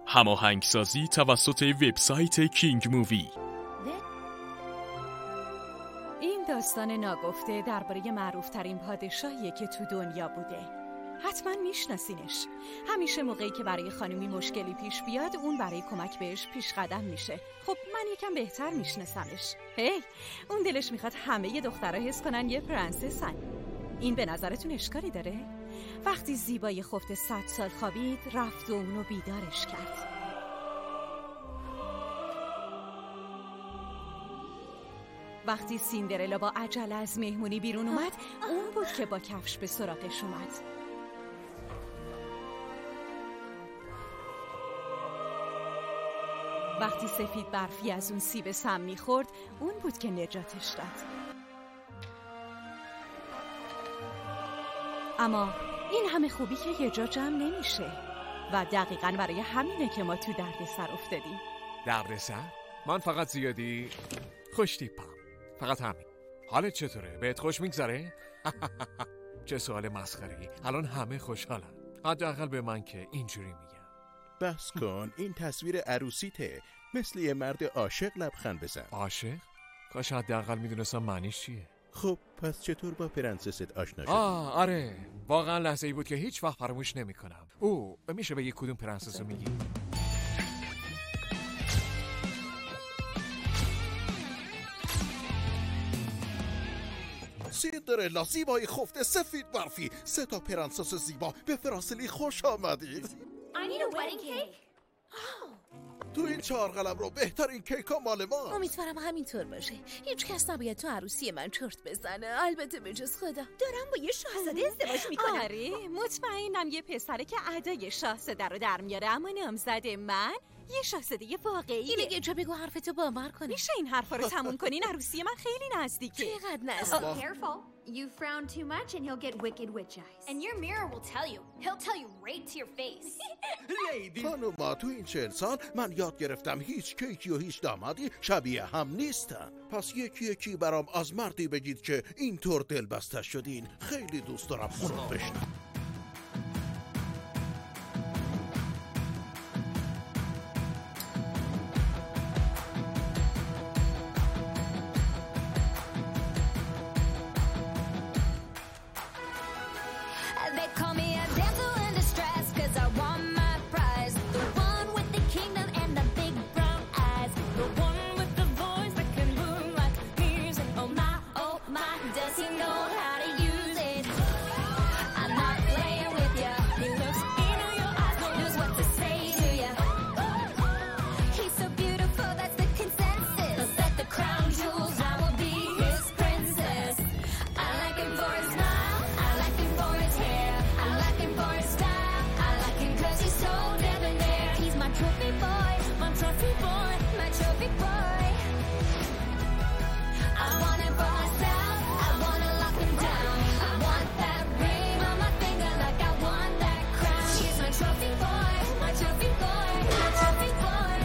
هماهنگسازی توسط وبسایت کینگ مووی. این داستان ناگفته درباره معروف‌ترین پادشاهیه که تو دنیا بوده. حتما میشناسینش. همیشه موقعی که برای خانمی مشکلی پیش بیاد اون برای کمک بهش پیش قدم میشه. خب من یکم بهتر میشناسمش. اون دلش میخواد همه دخترها حس کنن یه پرنسسن. این به نظرتون اشکالی داره؟ وقتی زیبای خفته 100 سال خوابید رفت و اونو بیدارش کرد. وقتی سیندرلا با عجله از مهمونی بیرون اومد اون بود که با کفش به سراغش اومد. وقتی سفید برفی از اون سیب سم میخورد اون بود که نجاتش داد. اما این همه خوبی که یه جا جمع نمیشه و دقیقاً برای همینه که ما تو دردسر افتادیم. دردسر؟ من فقط زیادی خوش تیپم، فقط همین. حالت چطوره؟ بهت خوش میگذره؟ چه سوال مسخره‌ای. الان همه خوشحالن، حداقل به من که اینجوری میگم. بس کن، این تصویر عروسیته، مثل یه مرد عاشق لبخند بزن. عاشق؟ کاش حداقل میدونستم معنیش چیه. خب پس چطور با پرنسست آشنا شدی؟ آره، واقعا لحظه ای بود که هیچ وقت فراموش نمی‌کنم. میشه به یک کدوم پرنسس رو میگی؟ سیندرلا زیبای خفته سفید برفی، 3 تا پرنسس زیبا، به فرانسلی خوش آمدید. I need a wedding cake. تو این 4 قلم رو بهترین کیکا مال ما. امیدوارم همینطور باشه. هیچ کس نباید تو عروسی من چرت بزنه، البته به جز خودم. دارم با یه شاهزاده ازدواج میکنم. آره مطمئنم یه پسره که ادای شاهزاده رو در میاره، اما نامزد من یه شاهزاده واقعیه. اینه یه جا بگو حرفتو باور کنه. میشه این حرفا رو تموم کنین؟ عروسی من خیلی نزدیکه. چقدر نزدیک. Careful. You frown too much and you'll get wicked witch eyes. And your mirror will tell you. He'll tell you right to your face. خانوما تو این 40 سال من یاد گرفتم هیچ کیکی و هیچ دامادی شبیه هم نیستن. پس یکی برام از مردی بگید که اینطور دلبسته شدین. خیلی دوست دارم اونو بشنم. They call me a damsel in distress 'cause I won my prize. The one with the kingdom and the big brown eyes. The one with the voice that can boom like music. Oh my, does he know how to use it? I'm not playing with ya. He looks into your eyes, knows what to say to ya. He's so beautiful, that's the consensus. Let the crown jewels, I will be his princess. I like him for his smile, I like him for his hair, I like him for his style, I like him 'cause he's so debonair. He's my trophy boy, my trophy boy, my trophy boy. I want him for myself, I wanna lock him down. I want that ring on my finger like I want that crown. He's my trophy boy, my trophy boy, my trophy boy.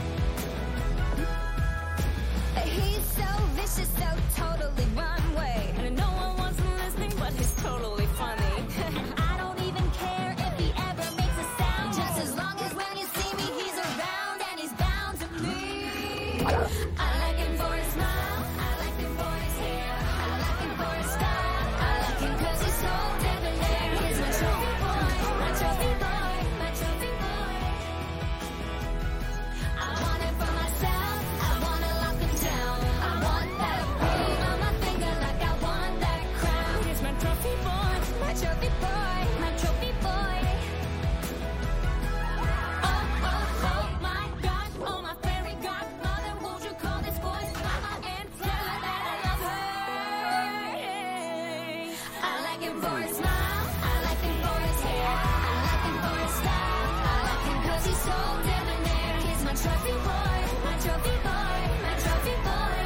He's so vicious, so totally one way. And no one wants him listening, but he's totally funny. And I don't even care if he ever makes a sound. Just as long as when you see me, he's around and he's bound to me. I like him for his smile, I like him for his hair, I like him for his style, I like him 'cause he's so debonair. He's my trophy boy, my trophy boy, my trophy boy. I want him for myself, I wanna lock him down. I want that ring on my finger like I want that crown. He's my trophy boy, my trophy boy, my trophy boy. Oh my gosh, oh my fairy godmother, won't you call this boy mama and tell her that I love her? I like him for his smile, I like him for his hair, I like him for his style, I like him 'cause he's so debonair. He's my trophy boy, my trophy boy, my trophy boy.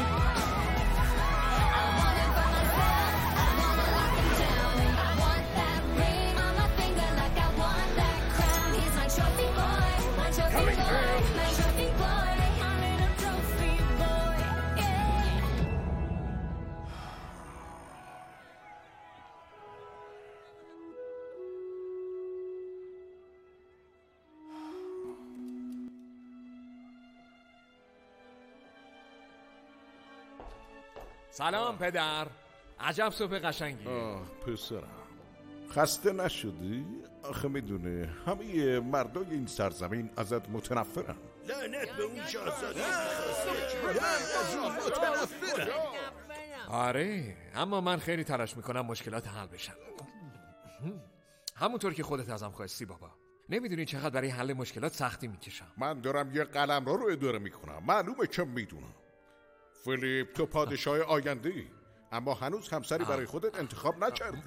I want him for myself, I wanna lock him down. I want that ring on my finger like I want that crown. He's my trophy boy, my trophy boy, my trophy boy, my little trophy boy. Yeah. سلام پدر. عجب صبح قشنگی. پسرم خسته نشدی؟ آخه میدونه همه مردای این سرزمین ازت متنفرن. لعنت به اون شاهزاده. آره اما من خیلی تلاش میکنم مشکلات حل بشن. همونطور که خودت ازم خواستی بابا. نمیدونی چقدر برای حل مشکلات سختی میکشم. من دارم یه قلمرو رو اداره میکنم. معلومه که میدونم. فیلیپ تو پادشاه آینده ای، اما هنوز همسری برای خودت انتخاب نکردی.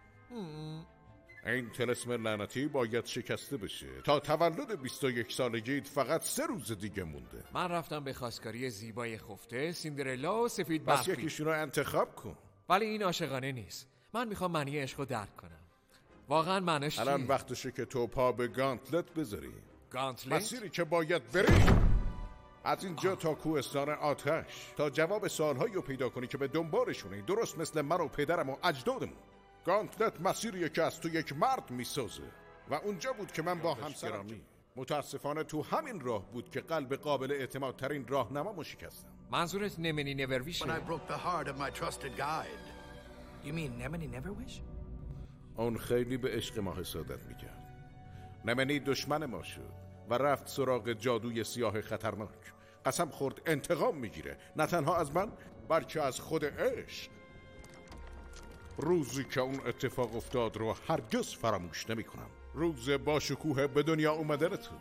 این طلسم لعنتی باید شکسته بشه. تا تولد 21 سالگیت فقط 3 روز دیگه مونده. من رفتم به خواستگاری زیبای خفته، سیندرلا و سفید بس برفی. یکیشون رو انتخاب کن. ولی این عاشقانه نیست. من میخوام معنی عشق رو درک کنم. واقعا معنیش چیه؟ الان وقتشه که تو پا به گانتلت بذاری. گانتلت؟ مسیری که باید بری از اینجا تا کوهستان آتش، تا جواب سوالهایی رو پیدا کنی که به دنبالشونی، درست مثل من و پدرم و اجدادمون. گانتلت مسیریه که از تو یک مرد میسازه و اونجا بود که من با همسرم متاسفانه تو همین راه بود که قلب قابل اعتماد ترین راهنمامو شکستم. منظورت نمنی نورویشه؟ When I broke the heart of my trusted guide. You mean Nemini Neverwish? اون خیلی به عشق ما حسادت میکرد. نمنی دشمن ما شد و رفت سراغ جادوی سیاه خطرناک. قسم خورد انتقام میگیره، نه تنها از من بلکه از خود عشق. روزی که اون اتفاق افتاد رو هرگز فراموش نمی کنم. روز با شکوه به دنیا اومدن تو.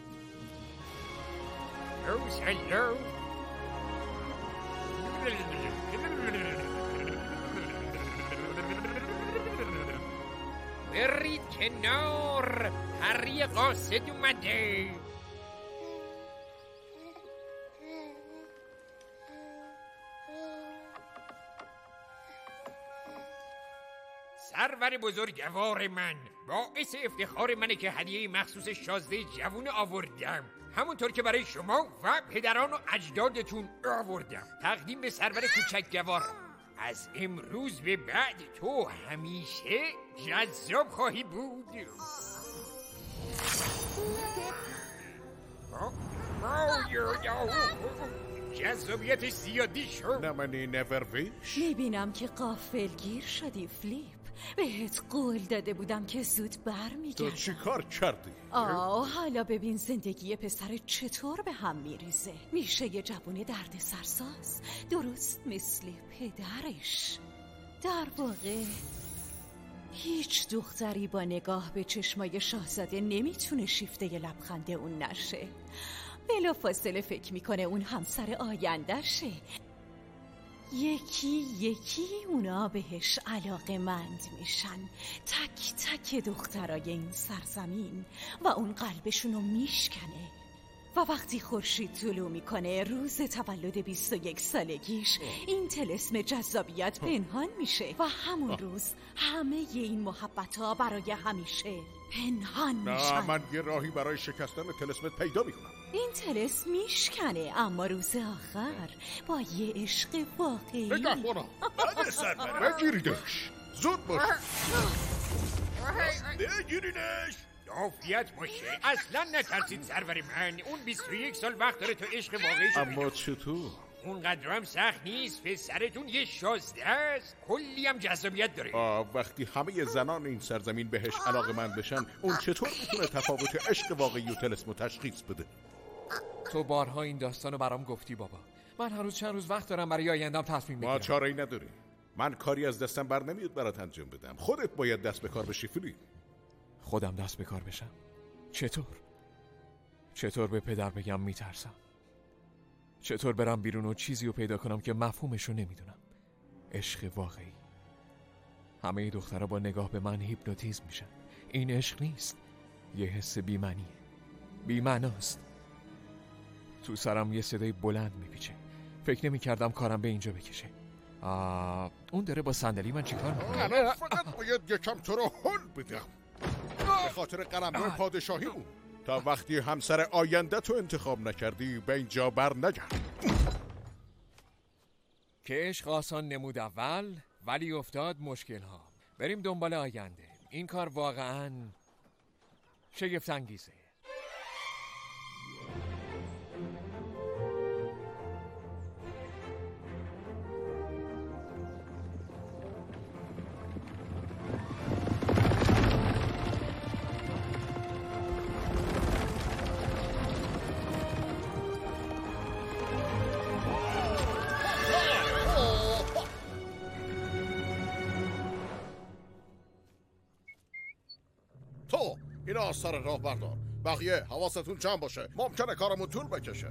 برید کنار، هری قاصد اومده. سرور بزرگوار من، باعث افتخار منه که هدیه مخصوص شازده جوون آوردم، همونطور که برای شما و پدران و اجدادتون آوردم. تقدیم به سرور کوچکگوار. از امروز به بعد تو همیشه جذاب خواهی بود. جذابیتش زیادی شد. نمنی نورویش؟ میبینم که غافلگیر شدی فلیپ. بهت قول داده بودم که زود برمیگردم. تو چی کار کردی؟ حالا ببین زندگی پسر چطور به هم میریزه. میشه یه جوون درد سرساز، درست مثل پدرش. در واقع هیچ دختری با نگاه به چشمای شاهزاده نمیتونه شیفته ی لبخنده اون نشه. بلافاصله فکر میکنه اون همسر آیندهشه. یکی یکی اونا بهش علاقه‌مند میشن، تک تک دخترای این سرزمین، و اون قلبشونو میشکنه. و وقتی خورشید طلوع میکنه روز تولد 21 سالگیش، این طلسم جذابیت پنهان میشه و همون روز همه این محبت‌ها برای همیشه پنهان میشن. نه، من یه راهی برای شکستن طلسمت پیدا میکنم. این طلسم میشکنه، اما روز آخر با یه عشق واقعی. نگهبانا بگیریدش، زود باش. بگیرینش. عافیت باشه. اصلا نترسید سرور من. اون 21 سال وقت داره تو عشق واقعیشو اما پیدا. چطور؟ اونقدر هم سخت نیست. پسرتون یه شازده است، کلی هم جذابیت داره. وقتی همه زنان این سرزمین بهش علاقه‌مند بشن، اون چطور میتونه تفاوت عشق واقعی و طلسم تشخیص بده؟ تو بارها این داستانو برام گفتی بابا. من هنوز چند روز وقت دارم برای آینده‌ام تصمیم بگیرم. ما چاره‌ای نداری. من کاری از دستم بر نمیاد برات انجام بدم. خودت باید دست به کار بشی فیلیپ. خودم دست به کار بشم؟ چطور به پدر بگم میترسم؟ چطور برم بیرون و چیزی رو پیدا کنم که مفهومشو نمیدونم؟ عشق واقعی. همه دخترها با نگاه به من هیپنوتیزم میشن. این عشق نیست، یه حس بی‌معنیه، بی‌معناست. تو سرم یه صدای بلند میپیچه. فکر نمی‌کردم کارم به اینجا بکشه. اون داره با صندلی من چیکار میکنه؟ نه، فقط باید یکم تو رو هل بدم به خاطر قلمرو پادشاهیمون. تا وقتی همسر آینده تو انتخاب نکردی به اینجا بر نگرد. که عشق آسان نمود اول، ولی افتاد مشکل ها. بریم دنبال آینده. این کار واقعاً شگفت انگیزه. اینا از سر راه بردار. بقیه حواستون جمع باشه، ممکنه کارمون طول بکشه.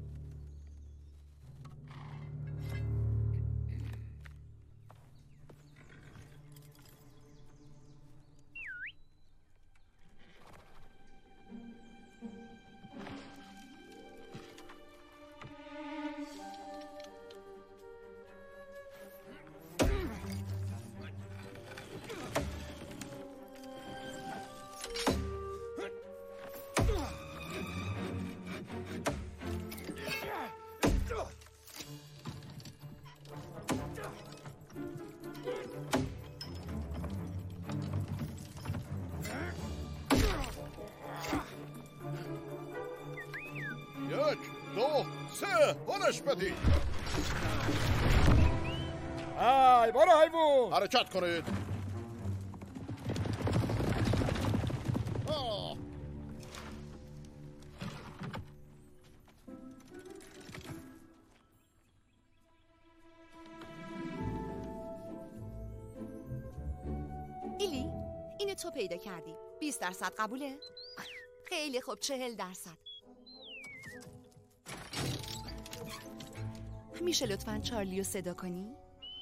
یک، دو، سه، هلش بدید. ای برو حیوان، حرکت کنید. ایلی، اینو تو پیدا کردی. 20% قبوله؟ خیلی خوب، 40%. میشه لطفاً چارلیو صدا کنی؟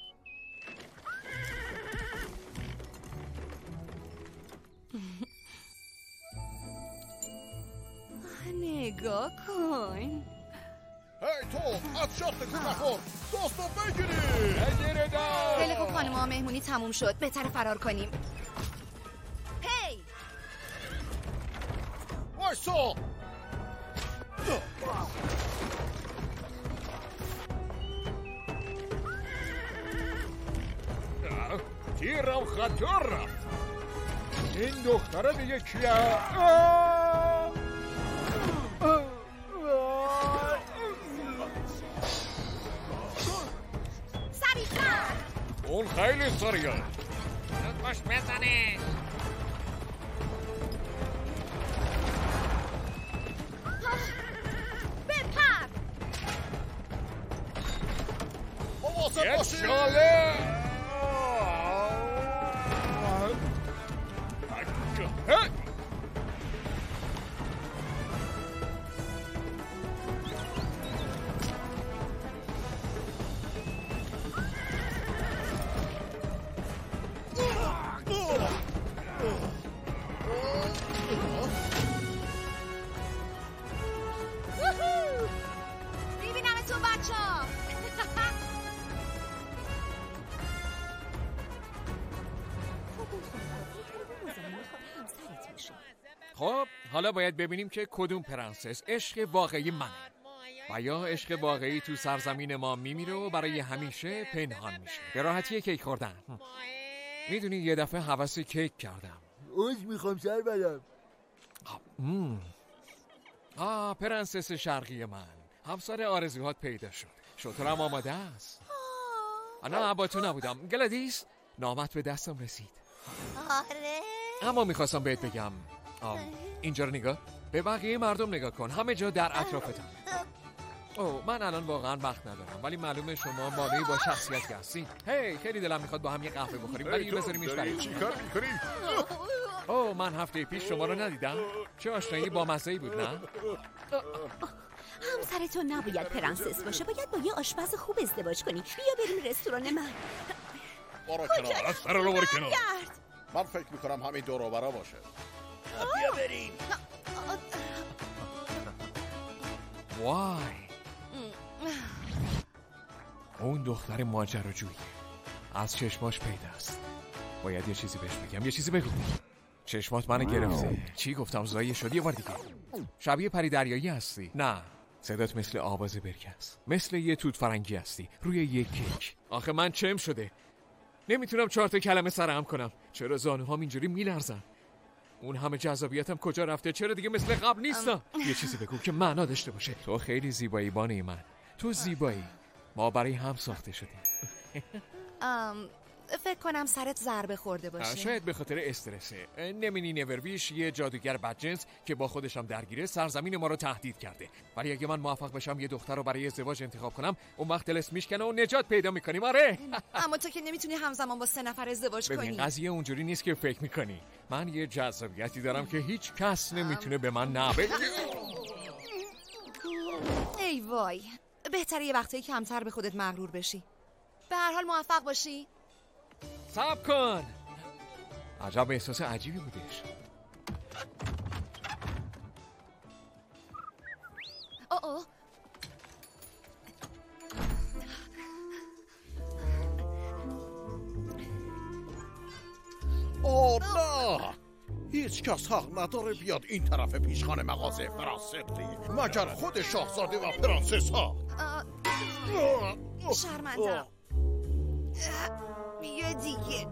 نگاه کن. هی تو، از شاخت کو نخور. دوستو بگیری. خیلی خوب خانم ها، مهمونی تموم شد. بهتر فرار کنیم. هی وایسا. تیرم خطر رفت. این دختره دیگه کیه؟ سریع‌تر. اون خیلی سریعه. خوش بزنه. بپر. مواظب باشید. شاله. میبینمتون بچه‌ها. خب حالا باید ببینیم که کدوم پرنسس عشق واقعی منه و یا عشق واقعی تو سرزمین ما میمیره و برای همیشه پنهان میشه. به راحتی کیک خوردن. میدونی یه دفعه هوس کیک کردم. میخوام سر بدم. پرنسس شرقی من، همسر آرزوهات پیدا شد. شطورم آماده است. نه با تو نبودم. گلادیس، نامت به دستم رسید. آره. اما میخواستم بهت بگم اینجا رو نگاه، به بقیه مردم نگاه کن، همه جا در اطرافتم. من الان واقعا وقت ندارم، ولی معلومه شما مانعی با شخصیتی هستین. هی خیلی دلم میخواد با هم یه قهوه بخوریم، ولی بذاریمش برای چی کار میکنی؟ من هفته پیش شما رو ندیدم. چه آشنایی با مزه‌ای بود، نه؟ همسرتون نباید پرنسس باشه، باید با یه آشپز خوب ازدواج کنی. بیا بریم رستوران من. برو کنار، از سر رو برو کنار. من فکر میکنم همین دور و برا باشه. بیا بریم. وای، اون دختر ماجراجویی از چشماش پیداست. باید یه چیزی بهش بگم. یه چیزی بگو. چشمات منو گرفته. چی گفتم؟ زایه شدی یه بار دیگه. شبیه پری دریایی هستی. نه، صدات مثل آواز برکس، مثل یه توت فرنگی هستی روی یه کیک. آخه من چم شده، نمیتونم 4 تا کلمه سرهم کنم. چرا زانوهام اینجوری میلرزن؟ اون همه جذابیتم کجا رفته؟ چرا دیگه مثل قبل نیستم؟ یه چیزی بگو که معنا داشته باشه. تو خیلی زیبایی بانوی من، تو زیبایی. ما برای هم ساخته شدیم. فکر کنم سرت ضربه خورده باشه. شاید به خاطر استرسه. نمینی نورویش یه جادوگر بدجنس که با خودشم درگیره سرزمین ما رو تهدید کرده. ولی اگه من موفق بشم یه دختر رو برای ازدواج انتخاب کنم، اون وقت دلش میشکنه و نجات پیدا میکنیم. آره. اما تو که نمیتونی همزمان با 3 نفر ازدواج کنی. ببین قضیه اونجوری نیست که فکر میکنی. من یه جذابیتی دارم که هیچ کس نمیتونه به من نبگه. ای وای، بهتره یه وقتایی کمتر به خودت مغرور بشی. به هر حال موفق باشی. صبر کن. عجب احساس عجیبی بودش. نه، هیچ کس حق نداره بیاد این طرف پیشخان مغازه فرانسبری مگر خود شاهزاده و پرنسس ها. شرمندم. بیا دیگه.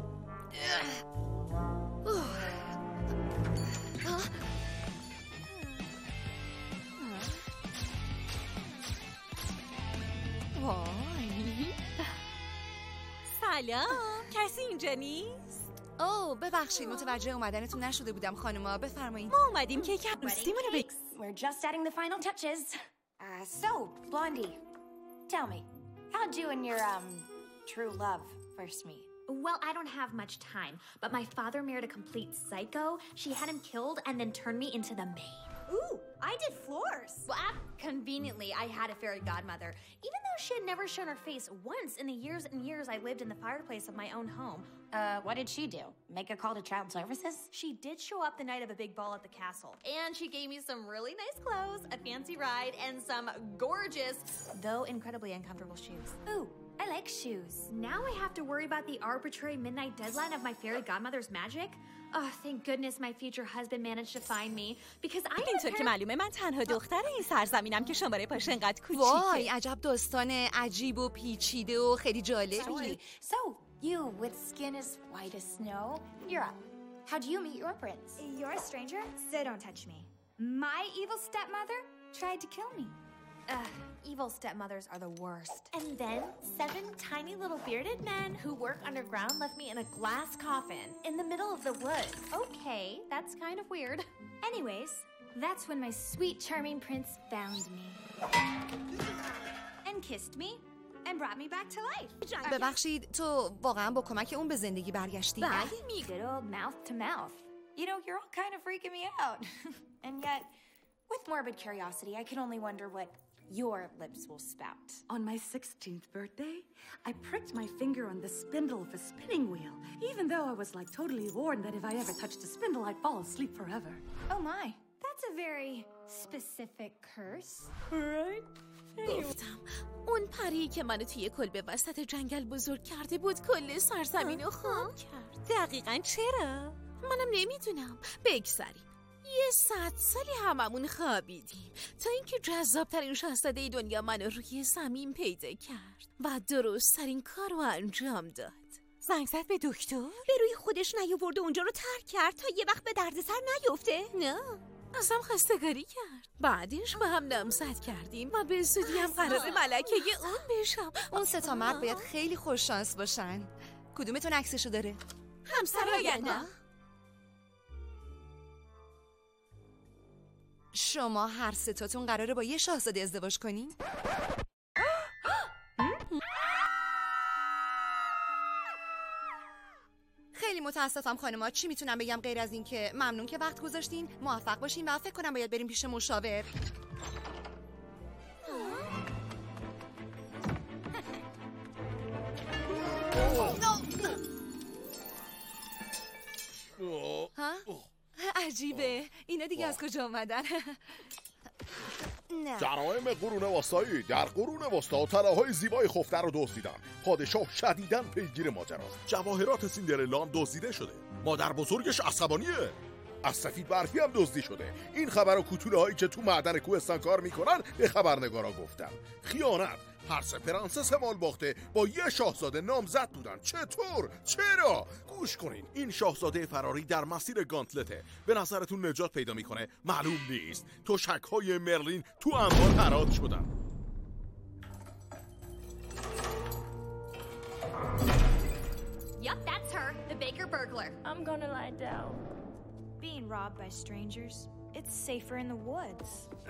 سلام، کسی اینجا نیست؟ ببخشید متوجه اومدنتون نشده بودم خانوما. بفرمایید. ما اومدیم که عروسیمونو We're just adding the final touches. So, Blondie, tell me, how'd you and your, true love first meet? Well, I don't have much time, but my father married a complete psycho. She had him killed and then turned me into the maid. Ooh, I did floors. Well, conveniently, I had a fairy godmother. Even though she had never shown her face once in the years and years I lived in the fireplace of my own home. What did she do? Make a call to child services? She did show up the night of a big ball at the castle. And she gave me some really nice clothes, a fancy ride, and some gorgeous, though incredibly uncomfortable shoes. Ooh, I like shoes. Now I have to worry about the arbitrary midnight deadline of my fairy godmother's magic? Oh, thank goodness my future husband managed to find me because I اینطور که معلومه من تنها دختر این سرزمینم که شماره پاش انقدر کوچیکه. وای، عجب داستان عجیب و پیچیده و خیلی جالبی. So, you with skin as white as snow, you're up. How do you meet your prince? You're a stranger, so don't touch me. My evil stepmother tried to kill me. Evil stepmothers are the worst. And then 7 tiny little bearded men who work underground left me in a glass coffin in the middle of the woods. Okay, that's kind of weird. Anyways, that's when my sweet charming prince found me. And kissed me and brought me back to life. ببخشید تو واقعا با کمک اون به زندگی برگشتی؟ Good old mouth to mouth. You know, you're all kind of freaking me out. And yet, with morbid curiosity, I can only wonder what your lips will spout. On my 16th birthday, I pricked my finger on the spindle of a spinning wheel, even though I was like totally warned that if I ever touched a spindle, I'd fall asleep forever. Oh my, that's a very specific curse. Right? گفتم اون پری که منو توی کلبه وسط جنگل بزرگ کرده بود کل سرزمینو خام کرد. دقیقاً چرا؟ منم نمیدونم. بگذاریم 100 سالی هممون خوابیدیم تا اینکه جذابترین شاهزاده دنیا منو روی زمین پیدا کرد و درست ترین کار رو انجام داد. زنگ زد به دکتر؟ به روی خودش نیاورد و اونجا رو ترک کرد تا یه وقت به دردسر نیفته؟ نه، ازم خواستگاری کرد. بعدش با هم نامزد کردیم و به زودی هم قراره ملکه اون بشم. اون 3 تا مرد باید خیلی خوش شانس باشن. کدومتون عکسشو داره؟ همسر آینده. شما هر 3 تاتون قراره با یه شاهزاده ازدواج کنین؟ خیلی متاسفم خانما. چی میتونم بگم غیر از این که ممنون که وقت گذاشتین، موفق باشین و فکر کنم باید بریم پیش مشاور. ها؟ عجیبه. اینا دیگه از کجا اومدن؟ جرایم قرون وسطایی. در قرون وسطا طلاهای زیبای خفته رو دزدیدن. پادشاه شدیداً پیگیر ماجراست. جواهرات سیندرلا هم دزدیده شده. مادر بزرگش عصبانیه. از سفید برفی هم دزدی شده. این خبر و کوتوله هایی که تو معدن کوهستان کار میکنن به خبرنگارا گفتن. خیانت. هر 3 پرنسس مال باخته با یه شاهزاده نامزد بودن. چطور؟ چرا؟ گوش کنین. این شاهزاده فراری در مسیر گانتلته. به نظرتون نجات پیدا میکنه؟ معلوم نیست. تشک‌های مرلین تو انبار پرات شدن. Yep, that's her, the baker burglar. I'm gonna lie down. Being robbed by strangers, it's safer in the woods.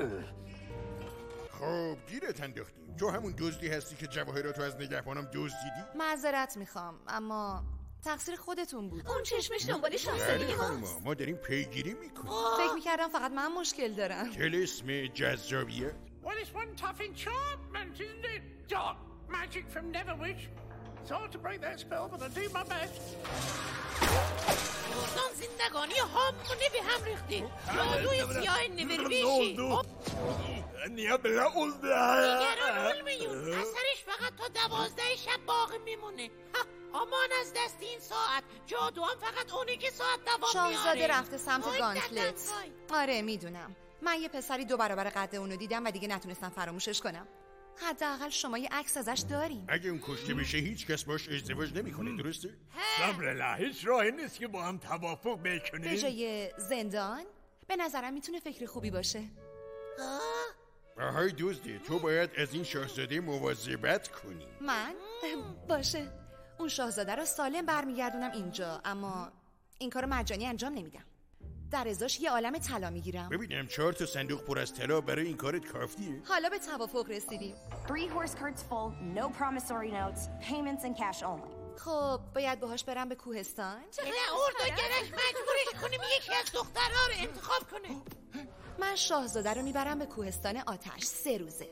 خب گیرت انداختیم. تو همون دزدی هستی که جواهراتو از نگهبانم دزدیدی؟ معذرت میخوام اما تقصیر خودتون بود. اون چشمش دنبال شاهزادگی هاست. ما داریم پیگیری میکنیم. فکر میکردم فقط من مشکل دارم. طلسم جذابیت. Well, it's one tough enchantment, isn't it? Dark magic from Neverwich. Sorry to break that spell, but I do my best. دوستان زندگانی همونه به هم ریختی. جادوی سیاه نورویشی. دیگران علمیون. اثرش فقط تا 12 شب باقی میمونه. امان از دست این ساعت. جادو هم فقط اونی که ساعت دوام میاره. شاهزاده رفته سمت گانتلت. آره میدونم. من یه پسری 2 برابر قد اونو دیدم و دیگه نتونستم فراموشش کنم. حداقل شما یه عکس ازش دارین. اگه اون کشته بشه هیچ کس باش ازدواج نمیکنه، درسته؟ صبرالله، هیچ راهی نیست که با هم توافق بکنیم. به جای زندان به نظرم میتونه فکر خوبی باشه. آهای دزدی، تو باید از این شاهزاده مواظبت کنی. من؟ باشه. اون شاهزاده رو سالم برمیگردونم اینجا، اما این کارو مجانی انجام نمیدم. در ازاش یه عالم طلا میگیرم. ببینم 4 تا صندوق پر از طلا برای این کارت کافیه؟ حالا به توافق رسیدیم. 3 horse carts full, no promissory notes, payments in cash only. خب باید باهاش برم به کوهستان؟ چقدر اردوگرش مجبورش کنیم یکی از دخترها رو انتخاب کنه. من شاهزاده رو میبرم به کوهستان آتش 3 روزه.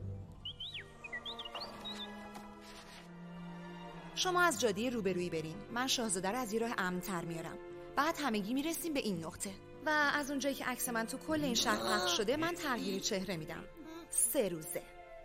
شما از جاده روبرویی برین. من شاهزاده رو از یه راه امن‌تر میارم. بعد همگی میرسیم به این نقطه و از اونجایی که عکس من تو کل این شهر پخش شده من تغییر چهره میدم. 3 روزه.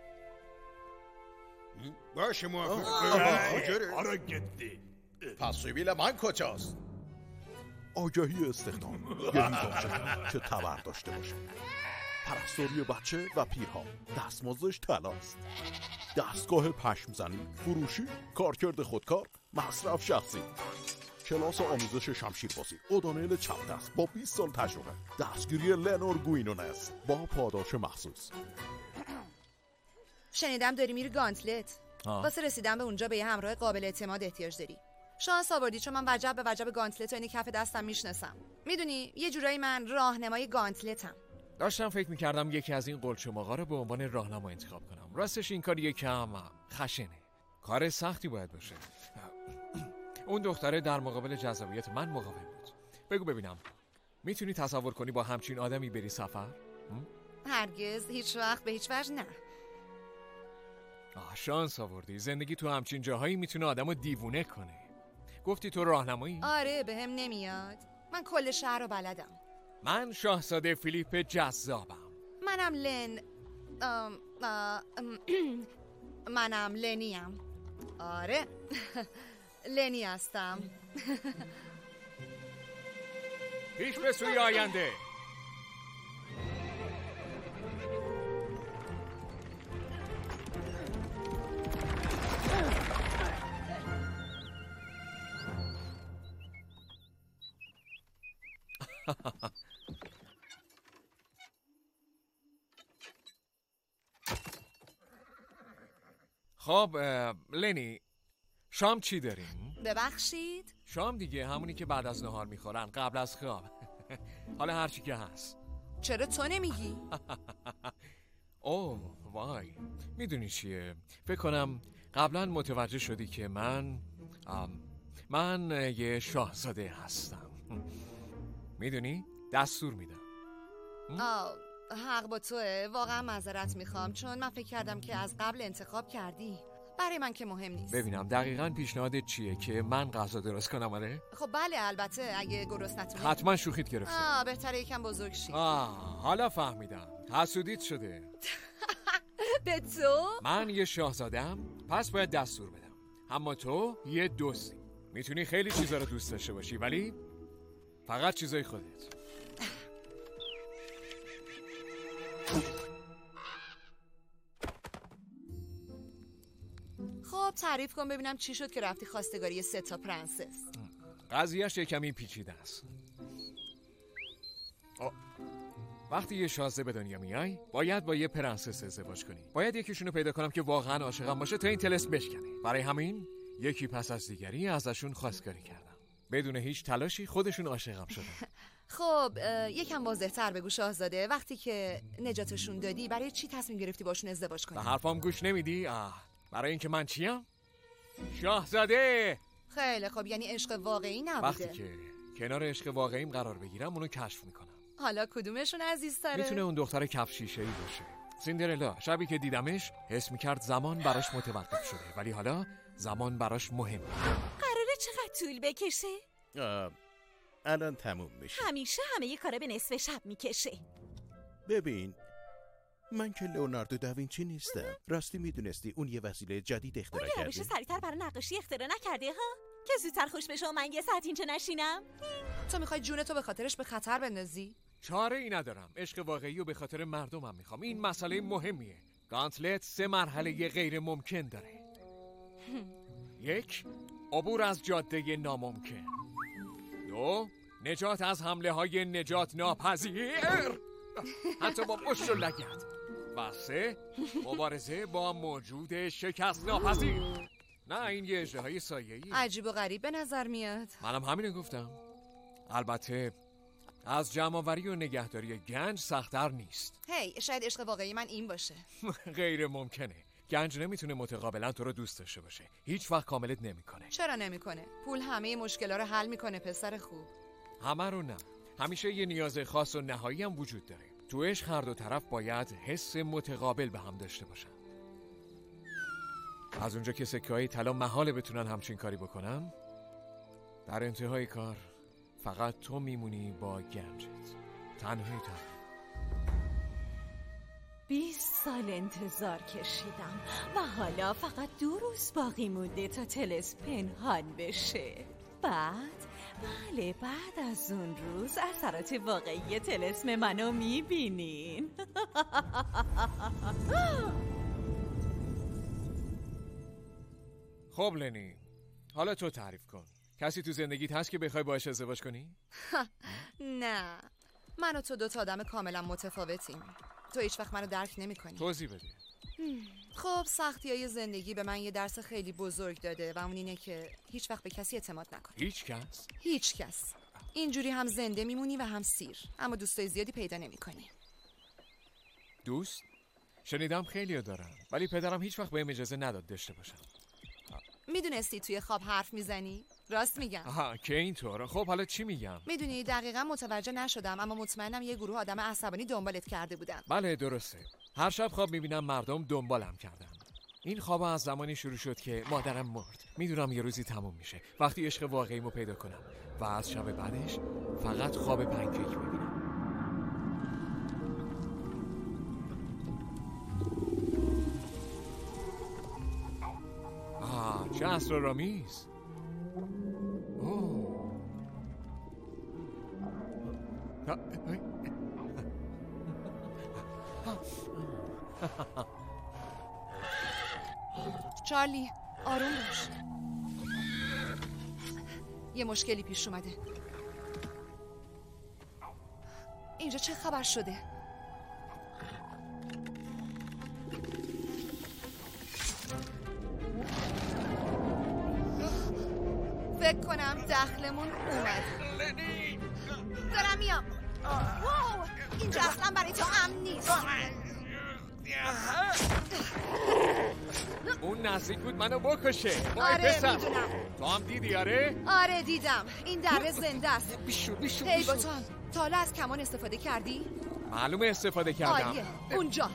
باشه موافق. آره گدی. پس سبیل من کجاست؟ آگهی استخدام. یه میزان که تبر داشته باشه. پرستاری بچه و پیرها. دستمزدش طلاست. دستگاه پشمزنی، فروشی، کارکرد خودکار، مصرف شخصی. کلاس آموزش شمشیربازی، اودونیل چپ دست با 20 سال تجربه. دستگیری لنور گوینونس با پاداش مخصوص. شنیدم داری میری گانتلت. واسه رسیدن به اونجا به یه همراه قابل اعتماد احتیاج داری. شانس آوردی چون من وجب به وجب گانتلت و اینی کف دستم میشناسم. میدونی یه جورایی من راهنمای گانتلتم. داشتم فکر میکردم یکی از این قلچماقا رو به عنوان راهنما انتخاب کنم. راستش این کار یکم خشنه. کار سختی باید باشه. اون دختره در مقابل جذابیت من مقاوم بود. بگو ببینم میتونی تصور کنی با همچین آدمی بری سفر؟ هرگز، هیچ وقت، به هیچ وجه نه. شانس آوردی. زندگی تو همچین جاهایی میتونه آدمو دیوونه کنه. گفتی تو راهنمایی؟ آره بهم نمیاد. من کل شهر رو بلدم. من شاهزاده فیلیپ جذابم. منم لنیم. آره لنی هستم. پیش به سوی آینده. خب لنی، شام چی داریم؟ ببخشید؟ شام دیگه، همونی که بعد از نهار میخورن قبل از خواب. حالا هرچی که هست. چرا تو نمیگی؟ اوه وای، میدونی چیه؟ فکر کنم قبلا متوجه شدی که من یه شاهزاده هستم. میدونی؟ دستور میدم. حق با توه. واقعا معذرت میخوام چون من فکر کردم که از قبل انتخاب کردی. برای من که مهم نیست. ببینم دقیقاً پیشنهادت چیه؟ که من غذا درست کنم آره؟ خب بله البته اگه گرسنتونی. حتما شوخیت گرفته. بهتره یکم بزرگ شی. حالا فهمیدم. حسودیت شده. به تو؟ من یه شاهزادم پس باید دستور بدم. اما تو یه دزدی. میتونی خیلی چیزا رو دوست داشته باشی ولی فقط چیزای خودت. خب تعریف کن ببینم چی شد که رفتی خواستگاری 3 تا پرنسس. قضیهش کمی پیچیده است. وقتی یه شاهزاده به دنیا میای باید با یه پرنسس ازدواج کنی. باید یکیشونو پیدا کنم که واقعا عاشقم باشه تا این طلسم بشکنه. برای همین یکی پس از دیگری ازشون خواستگاری کردم. بدون هیچ تلاشی خودشون عاشقم شدن. خب یکم واضح‌تر بگو شاهزاده، وقتی که نجاتشون دادی برای چی تصمیم گرفتی باشون ازدواج کنی؟ به حرفام گوش نمیدی؟ برای اینکه من چیم؟ شاهزاده. خیلی خب، یعنی عشق واقعی نبوده. وقتی که کنار عشق واقعیم قرار بگیرم اونو کشف میکنم. حالا کدومشون عزیزتره؟ میتونه اون دختر کف شیشه‌ای باشه. سیندرلا. شبی که دیدمش حس میکرد زمان براش متوقف شده، ولی حالا زمان براش مهمه. قراره چقدر طول بکشه؟ الان تموم میشه. همیشه همه ی کارا به نصف شب میکشه. ببین، من که لئوناردو داوینچی نیستم. راستی میدونستی اون یه وسیله جدید اختراع کرده؟ روش سریعتر برای نقاشی اختراع نکرده ها؟ که زودتر خوش بشه و من یه ساعت اینجا نشینم؟ تو میخوای جونتو به خاطرش به خطر بندازی؟ چاره ای ندارم. عشق واقعی رو به خاطر مردمم میخوام. این مسئله مهمیه. گانتلت 3 مرحله غیر ممکن داره. 1. عبور از جاده ناممکن. 2. نجات از حمله های نجات ناپذیر حتی با پشت و لگد. و 3. مبارزه با موجود شکست ناپذیر. نه، این یه اژدهای سایه‌ای. عجیب و غریب به نظر میاد. منم همینو گفتم. البته از جمع‌آوری و نگهداری گنج سخت‌تر نیست. شاید عشق واقعی من این باشه. غیر ممکنه. گنج نمیتونه متقابلا تو رو دوست داشته باشه. هیچ وقت کاملت نمیکنه. چرا نمیکنه؟ پول همه مشکلا رو حل میکنه پسر خوب. همه رو نه. همیشه یه نیاز خاص و نهایی هم وجود داره. تو عشق هر دو طرف باید حس متقابل به هم داشته باشن. از اونجا که سکه‌های طلا محاله بتونن همچین کاری بکنن، در انتهای کار فقط تو میمونی با گنجت. تنهایی. 20 سال انتظار کشیدم و حالا فقط 2 روز باقی مونده تا طلسم پنهان بشه. بعد از اون روز اثرات واقعی طلسم منو میبینین. خب لنی، حالا تو تعریف کن. کسی تو زندگیت هست که بخوای باهاش ازدواج کنی؟ نه، من و تو 2 آدم کاملا متفاوتیم. تو هیچ وقت منو درک نمی‌کنی. توضیح بده. خب سختی‌های زندگی به من یه درس خیلی بزرگ داده و اون اینه که هیچ وقت به کسی اعتماد نکن. هیچ کس؟ اینجوری هم زنده میمونی و هم سیر، اما دوستای زیادی پیدا نمی‌کنی. دوست؟ شنیدم خیلی‌ها دارن، ولی پدرم هیچ وقت بهم اجازه نداد داشته باشم. میدونستی توی خواب حرف میزنی؟ راست میگم. که اینطور. خب حالا چی میگم؟ میدونی دقیقا متوجه نشدم، اما مطمئنم یه گروه آدم عصبانی دنبالت کرده بودن. بله درسته. هر شب خواب میبینم مردم دنبالم کردن. این خواب از زمانی شروع شد که مادرم مرد. میدونم یه روزی تموم میشه، وقتی عشق واقعیمو پیدا کنم و از شب بعدش فقط خواب پنکیک میبینم. چه اسرارآمیز. چارلی آروم باش، یه مشکلی پیش اومده. اینجا چه خبر شده؟ فکر کنم دخلمون اومد. دارم میام. واو، اینجا اصلا برای تو امن نیست. اون نزدیک بود منو بکشه. آره میدونم. تو هم دیدی؟ آره دیدم. این دره زنده است. بیشو هیباتان، تا حالا از کمان استفاده کردی؟ معلومه استفاده کردم. عالیه. اونجا.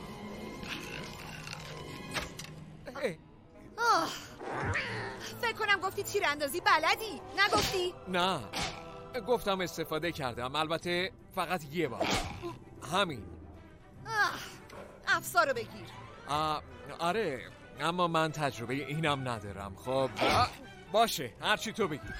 فکر کنم گفتی تیراندازی بلدی. نگفتی؟ نه، گفتم استفاده کردم. البته فقط یه بار. همین. افسار رو بگیر. آره، اما من تجربه اینم ندارم. خب باشه، هرچی تو بگی.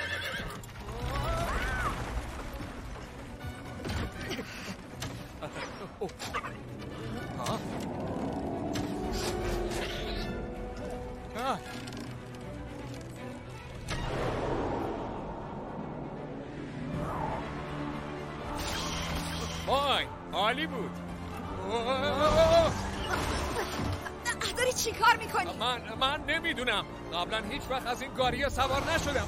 وای، عالی بود. داری چی کار میکنی؟ من نمیدونم. قبلا هیچ وقت از این گاری‌ها سوار نشدم.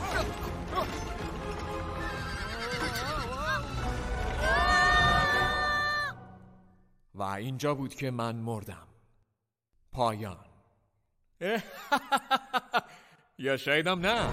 و اینجا بود که من مردم. پایان. یا شایدم نه.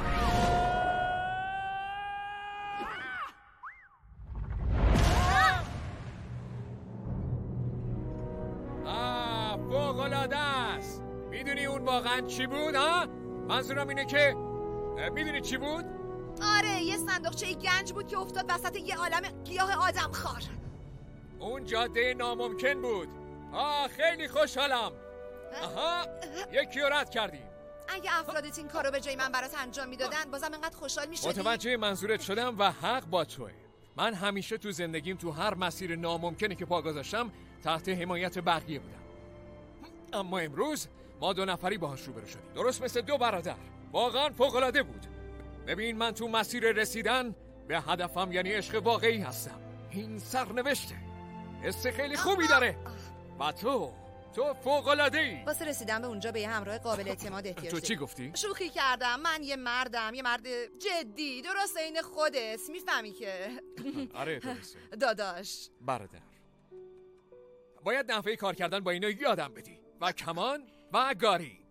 فوق‌العاده است. میدونی اون واقعا چی بود ها؟ منظورم اینه که میدونی چی بود؟ آره، یه صندوقچه گنج بود که افتاد وسط یه عالم گیاه آدم خار. اون جاده ناممکن بود. خیلی خوشحالم. یکی رو رد کردیم. اگه افرادت این کارو به جای من برات انجام میدادن بازم اینقدر خوشحال میشدی؟ متوجه منظورت شدم و حق با توه. من همیشه تو زندگیم تو هر مسیر ناممکنی که پا گذاشتم تحت حمایت بقیه بودم. اما امروز ما 2 نفری باهاش روبرو شدیم، درست مثل 2 برادر. واقعا فوق‌العاده بود. ببین من تو مسیر رسیدن به هدفم یعنی عشق واقعی هستم. این سرنوشته. حس خیلی خوبی داره. و تو فوق‌العاده‌ای. واسه رسیدن به اونجا به یه همراه قابل اعتماد احتیاج داری. تو چی گفتی؟ شوخی کردم. من یه مرد جدی، درست عین خودت. میفهمی که آره درسته. داداش برادر، باید نحوه کار کردن با اینا یادم بدی. و کمان و گاری.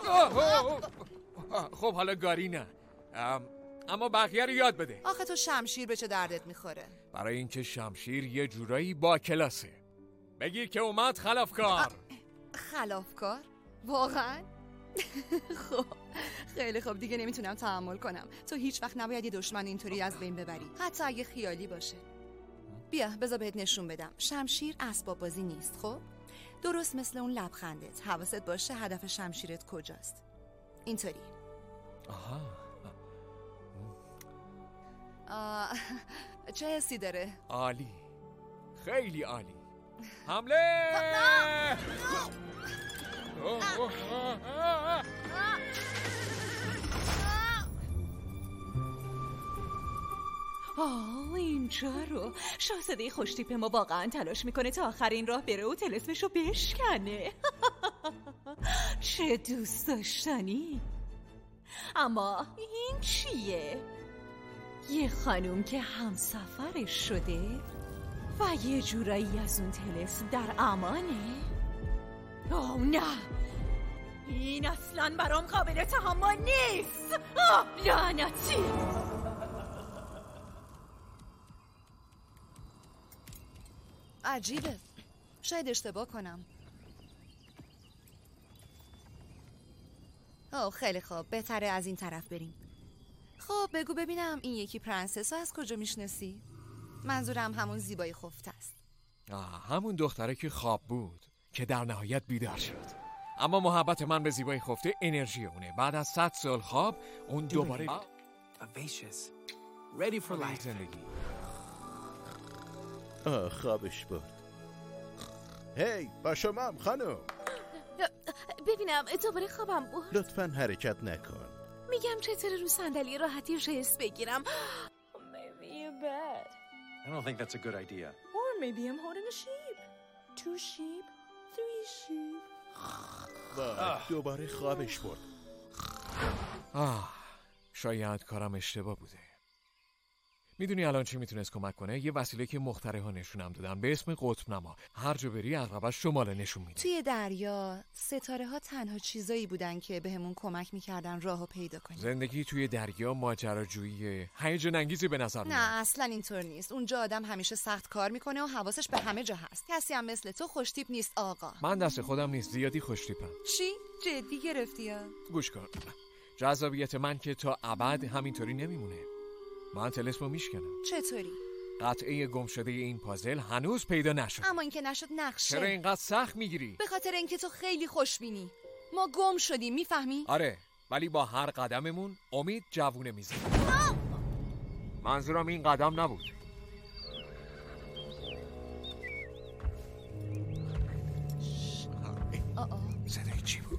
خب حالا گاری نه، اما بقیه رو یاد بده. آخه تو شمشیر به چه دردت میخوره؟ برای اینکه شمشیر یه جورایی با کلاسه. بگی که اومد خلافکار. خلافکار؟ واقعا؟ خب خیلی خوب، دیگه نمیتونم تحمل کنم. تو هیچ وقت نباید یه دشمن اینطوری از بین ببری، حتی اگه خیالی باشه. بیا بذار بهت نشون بدم. شمشیر اسباب بازی نیست. خب درست مثل اون لبخندت. حواست باشه هدف شمشیرت کجاست. اینطوری. چه حسی داره؟ عالی، خیلی عالی. حمله! اینجا رو شاهزاده خوشتیپ ما واقعا تلاش میکنه تا آخرین راه بره و طلسمشو بشکنه. چه دوست داشتنی. اما این چیه؟ یه خانوم که همسفرش شده و یه جورایی از اون طلسم در امانه؟ نه، این اصلا برام قابل تحمل نیست. لعنتی. عجیبه، شاید اشتباه کنم. خیلی خوب، بهتره از این طرف بریم. خب بگو ببینم این یکی پرنسس رو از کجا میشناسی؟ منظورم همون زیبای خفته است. همون دختره که خواب بود که در نهایت بیدار شد. اما محبت من به زیبای خفته انرژی اونه. بعد از 100 سال خواب اون دوباره ready for life. خوابش برد. هی با شمام خانم. ببینم دوباره خوابم برد. لطفاً حرکت نکن. میگم چطور رو صندلی راحتی شست بگیرم. Maybe you're bad. I don't think that's a good idea. Or maybe I'm holding a sheep. 2 sheep, 3 sheep. دوباره خوابش برد. شاید کارم اشتباه بوده. میدونی الان چی میتونست کمک کنه؟ یه وسیله که مخترع‌ها نشونم دادن به اسم قطب نما. هر جا بری عقربش شمال نشون میده. توی دریا ستاره ها تنها چیزایی بودن که بهمون کمک میکردن راهو پیدا کنیم. زندگی توی دریا ماجراجویی هیجان انگیزی به نظر میاد. نه اصلا اینطور نیست. اونجا آدم همیشه سخت کار میکنه و حواسش به همه جا هست. کسی هم مثل تو خوشتیپ نیست آقا. من دست خودم نیست، زیادی خوشتیپم. چی؟ جدی گرفتی یا؟ گوش کن. جذابیت من که تا ابد همینطوری نمیمونه. من طلسمو میشکنم. چطوری؟ قطعه گم شده این پازل هنوز پیدا نشد. اما اینکه نشد نقشه. چرا اینقدر سخت میگیری؟ به خاطر اینکه تو خیلی خوشبینی. ما گم شدیم، میفهمی؟ آره، ولی با هر قدممون امید جوونه میزنه. منظورم این قدم نبود. صدای چی بود؟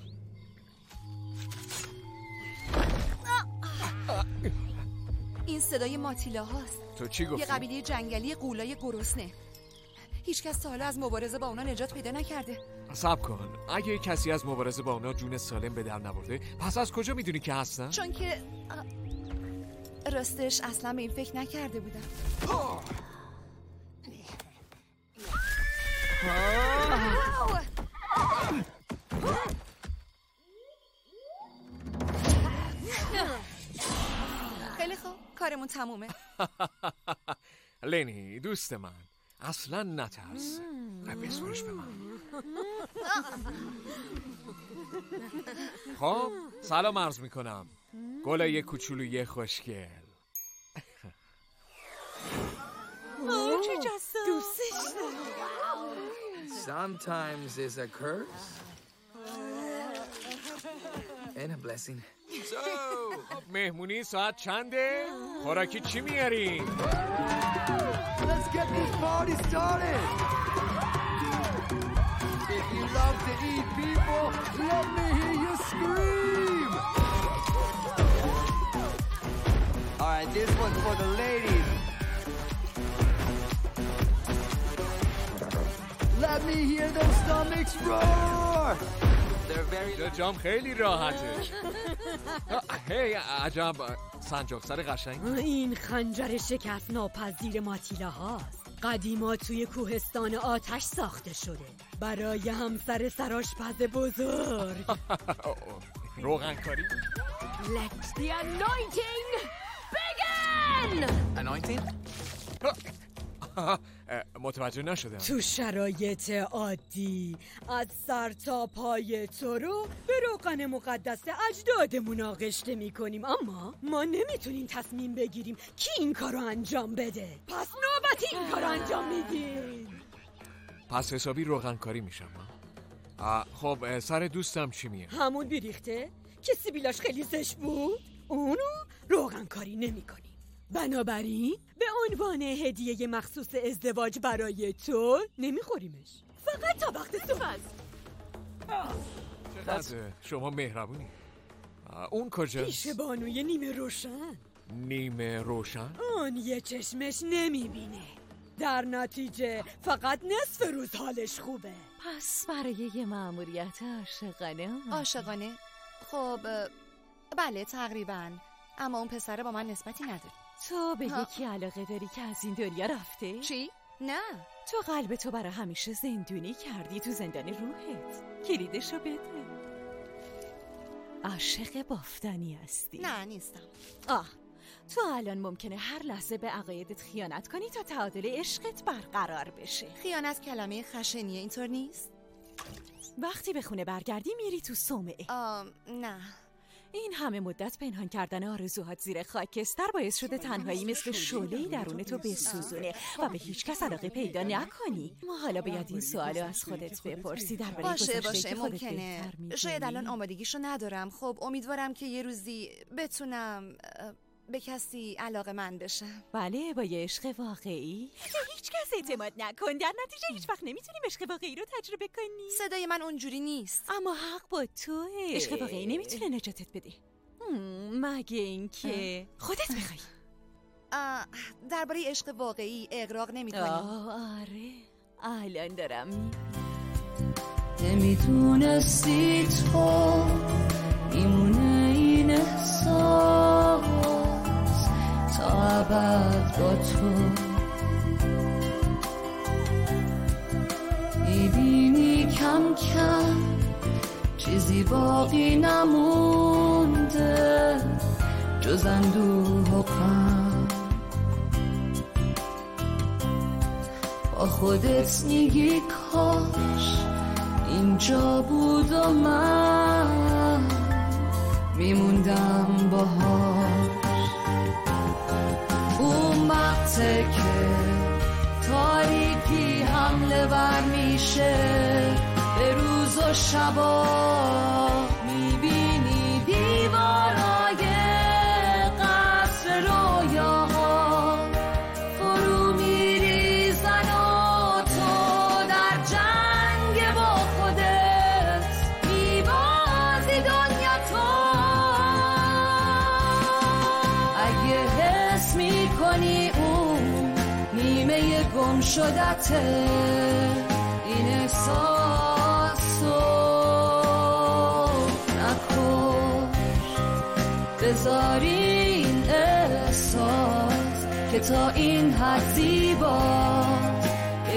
این صدای ماتیلا هاست. تو چی گفتی؟ یه قبیله جنگلی غولای گرسنه. هیچکس تا حالا از مبارزه با اونا نجات پیدا نکرده. صبر کن، اگه کسی از مبارزه با اونا جون سالم به در نبرده، پس از کجا میدونی که هستن؟ چون که راستش اصلا به این فکر نکرده بودم. خیلی خوب، کارمون تمومه. لنی دوست من، اصلا نترس. بسپارش به من. خب سلام عرض میکنم گلای کوچولوی خوشگل. چه جسد دوستش Sometimes is a curse and a blessing. مهمونی ساعت چنده؟ خوراکی چی میاری؟ Let's get this party started. If you love to eat people, let me hear you scream. All right, this one's for the ladies. Let me hear those stomachs roar. جام خیلی راحته. هی عجب سنجاقسر قشنگ. این خنجر شکست ناپذیر ماتیلا هاست. قدیما توی کوهستان آتش ساخته شده برای همسر سرآشپز بزرگ. روغنکاری. Let the anointing begin. Anointing? متوجه نشدم. تو شرایط عادی از سر تا پای تو رو به روغن مقدس اجدادمون آغشته میکنیم، اما ما نمیتونیم تصمیم بگیریم کی این کارو انجام بده. پس نوبتی این کارو انجام میدیم. پس حسابی روغنکاری میشم. خب سر دوستم چی میه؟ همون بیریخته که سیبیلاش خیلی زشت بود، اونو روغنکاری نمیکنیم. بنابراین به عنوان هدیه مخصوص ازدواج برای تو نمیخوریمش، فقط تا وقت صبح است. چقدر شما مهربونی. اون کجاست؟ پیش بانوی نیمه روشن. نیمه روشن؟ اون یه چشمش نمیبینه، در نتیجه فقط نصف روز حالش خوبه. پس برای یه مأموریت عاشقانه. عاشقانه؟ خب بله تقریبا، اما اون پسره با من نسبتی نداره. تو به یکی علاقه داری که از این دنیا رفته؟ چی؟ نه. تو قلب تو برای همیشه زندونی کردی تو زندان روحت. کلیدشو بده. عاشق بافتنی هستی؟ نه نیستم. تو الان ممکنه هر لحظه به عقایدت خیانت کنی تا تعادل عشقت برقرار بشه. خیانت کلمه خشنیه، اینطور نیست؟ وقتی به خونه برگردی میری تو صومعه. نه. این همه مدت پنهان کردن آرزوهات زیر خاکستر باعث شده تنهایی مثل شعله‌ای درون تو بسوزونه و به هیچ کس علاقه پیدا نکنی. ما حالا باید این سوالو از خودت بپرسی درباره باشه ممکنه. شاید الان آمادگیشو ندارم. خب امیدوارم که یه روزی بتونم به کسی علاقه من بشم. بله، با یه عشق واقعی. هیچ کس اعتماد نکن، در نتیجه هیچ وقت نمیتونیم عشق واقعی رو تجربه کنی. صدای من اونجوری نیست. اما حق با توه. عشق واقعی نمیتونه نجاتت بده مگه اینکه خودت بخوای. درباره عشق واقعی اغراق نمی‌کنی؟ آره الان دارم نمیتونستی تو میمونه این احساس تا ابد با تو. میبینی کم کم چیزی باقی نمونده جز اندوه و غم. با خودت میگی کاش اینجا بود و من میموندم باهاش. اون مقطع که تاریکی حمله بر میشه به روز و شبا، میبینی دیوارای قصر رویاها فرو میریزن و تو در جنگ با خودت میبازی دنیا تو. اگه حس میکنی اون نیمه گم شدته، این احساس دارین احساس که تا این حد زیباست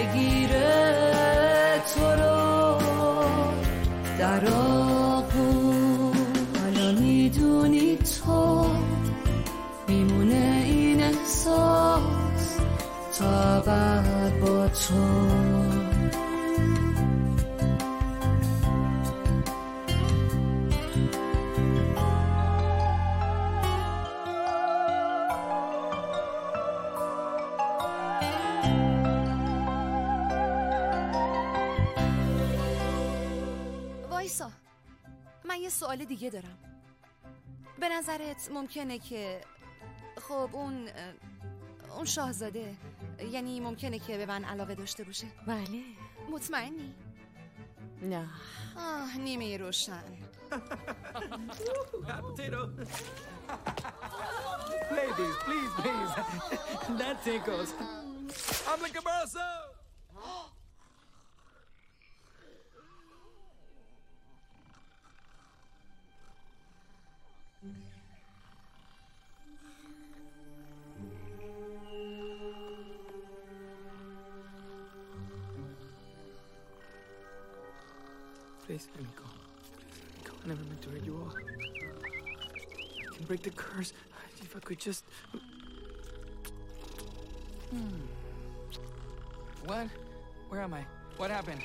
بگیره تو رو در آغوش. حالا میدونی تو میمونه این احساس تا بعد با تو. وایسا، من یه سوال دیگه دارم. به نظرت ممکنه که خب اون شاهزاده، یعنی ممکنه که به من علاقه داشته باشه؟ بله. مطمئنی؟ نه. نیمه روشن. Ladies, please. That tickles. I'm like a bursa. Please, let me go. I never meant to hurt you all. I can break the curse. If I could just... What? Where am I? What happened?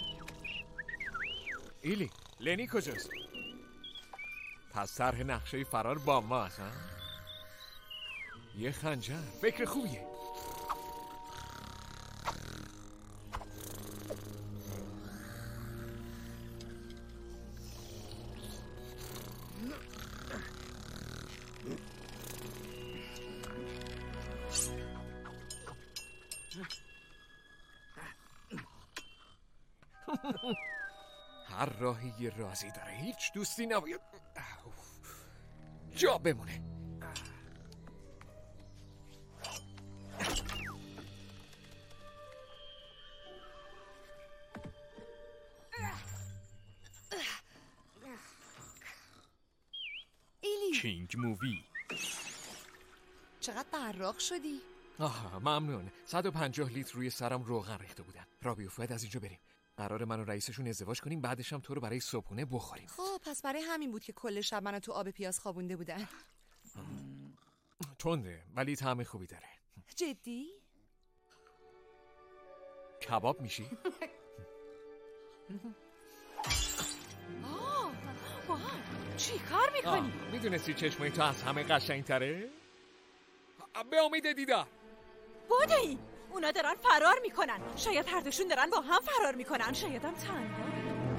ایلی، لنی کجاست؟ پس طرح نقشه فرار با ماست ها؟ یه خنجر، فکر خوبیه. هر راهی یه رازی داره. هیچ دوستی نباید جا بمونه. ایلی، کینگ مووی. چقدر براق شدی؟ ممنون. 150 لیتر روی سرم روغن ریخته بودن. رابی و فؤاد از اینجا بریم. قراره من و رئیسشون ازدواج کنیم، بعدش هم تو رو برای صبحونه بخوریم. خب پس برای همین بود که کل شب منو تو آب پیاز خوابونده بودن. تنده ولی طعم خوبی داره. جدی؟ کباب میشی؟ چی کار میکنی؟ میدونستی چشمای تو از همه قشنگ تره؟ به امید دیدار. بودی اونا دارن فرار میکنن. شاید هر دوشون دارن با هم فرار میکنن. شاید هم تنها.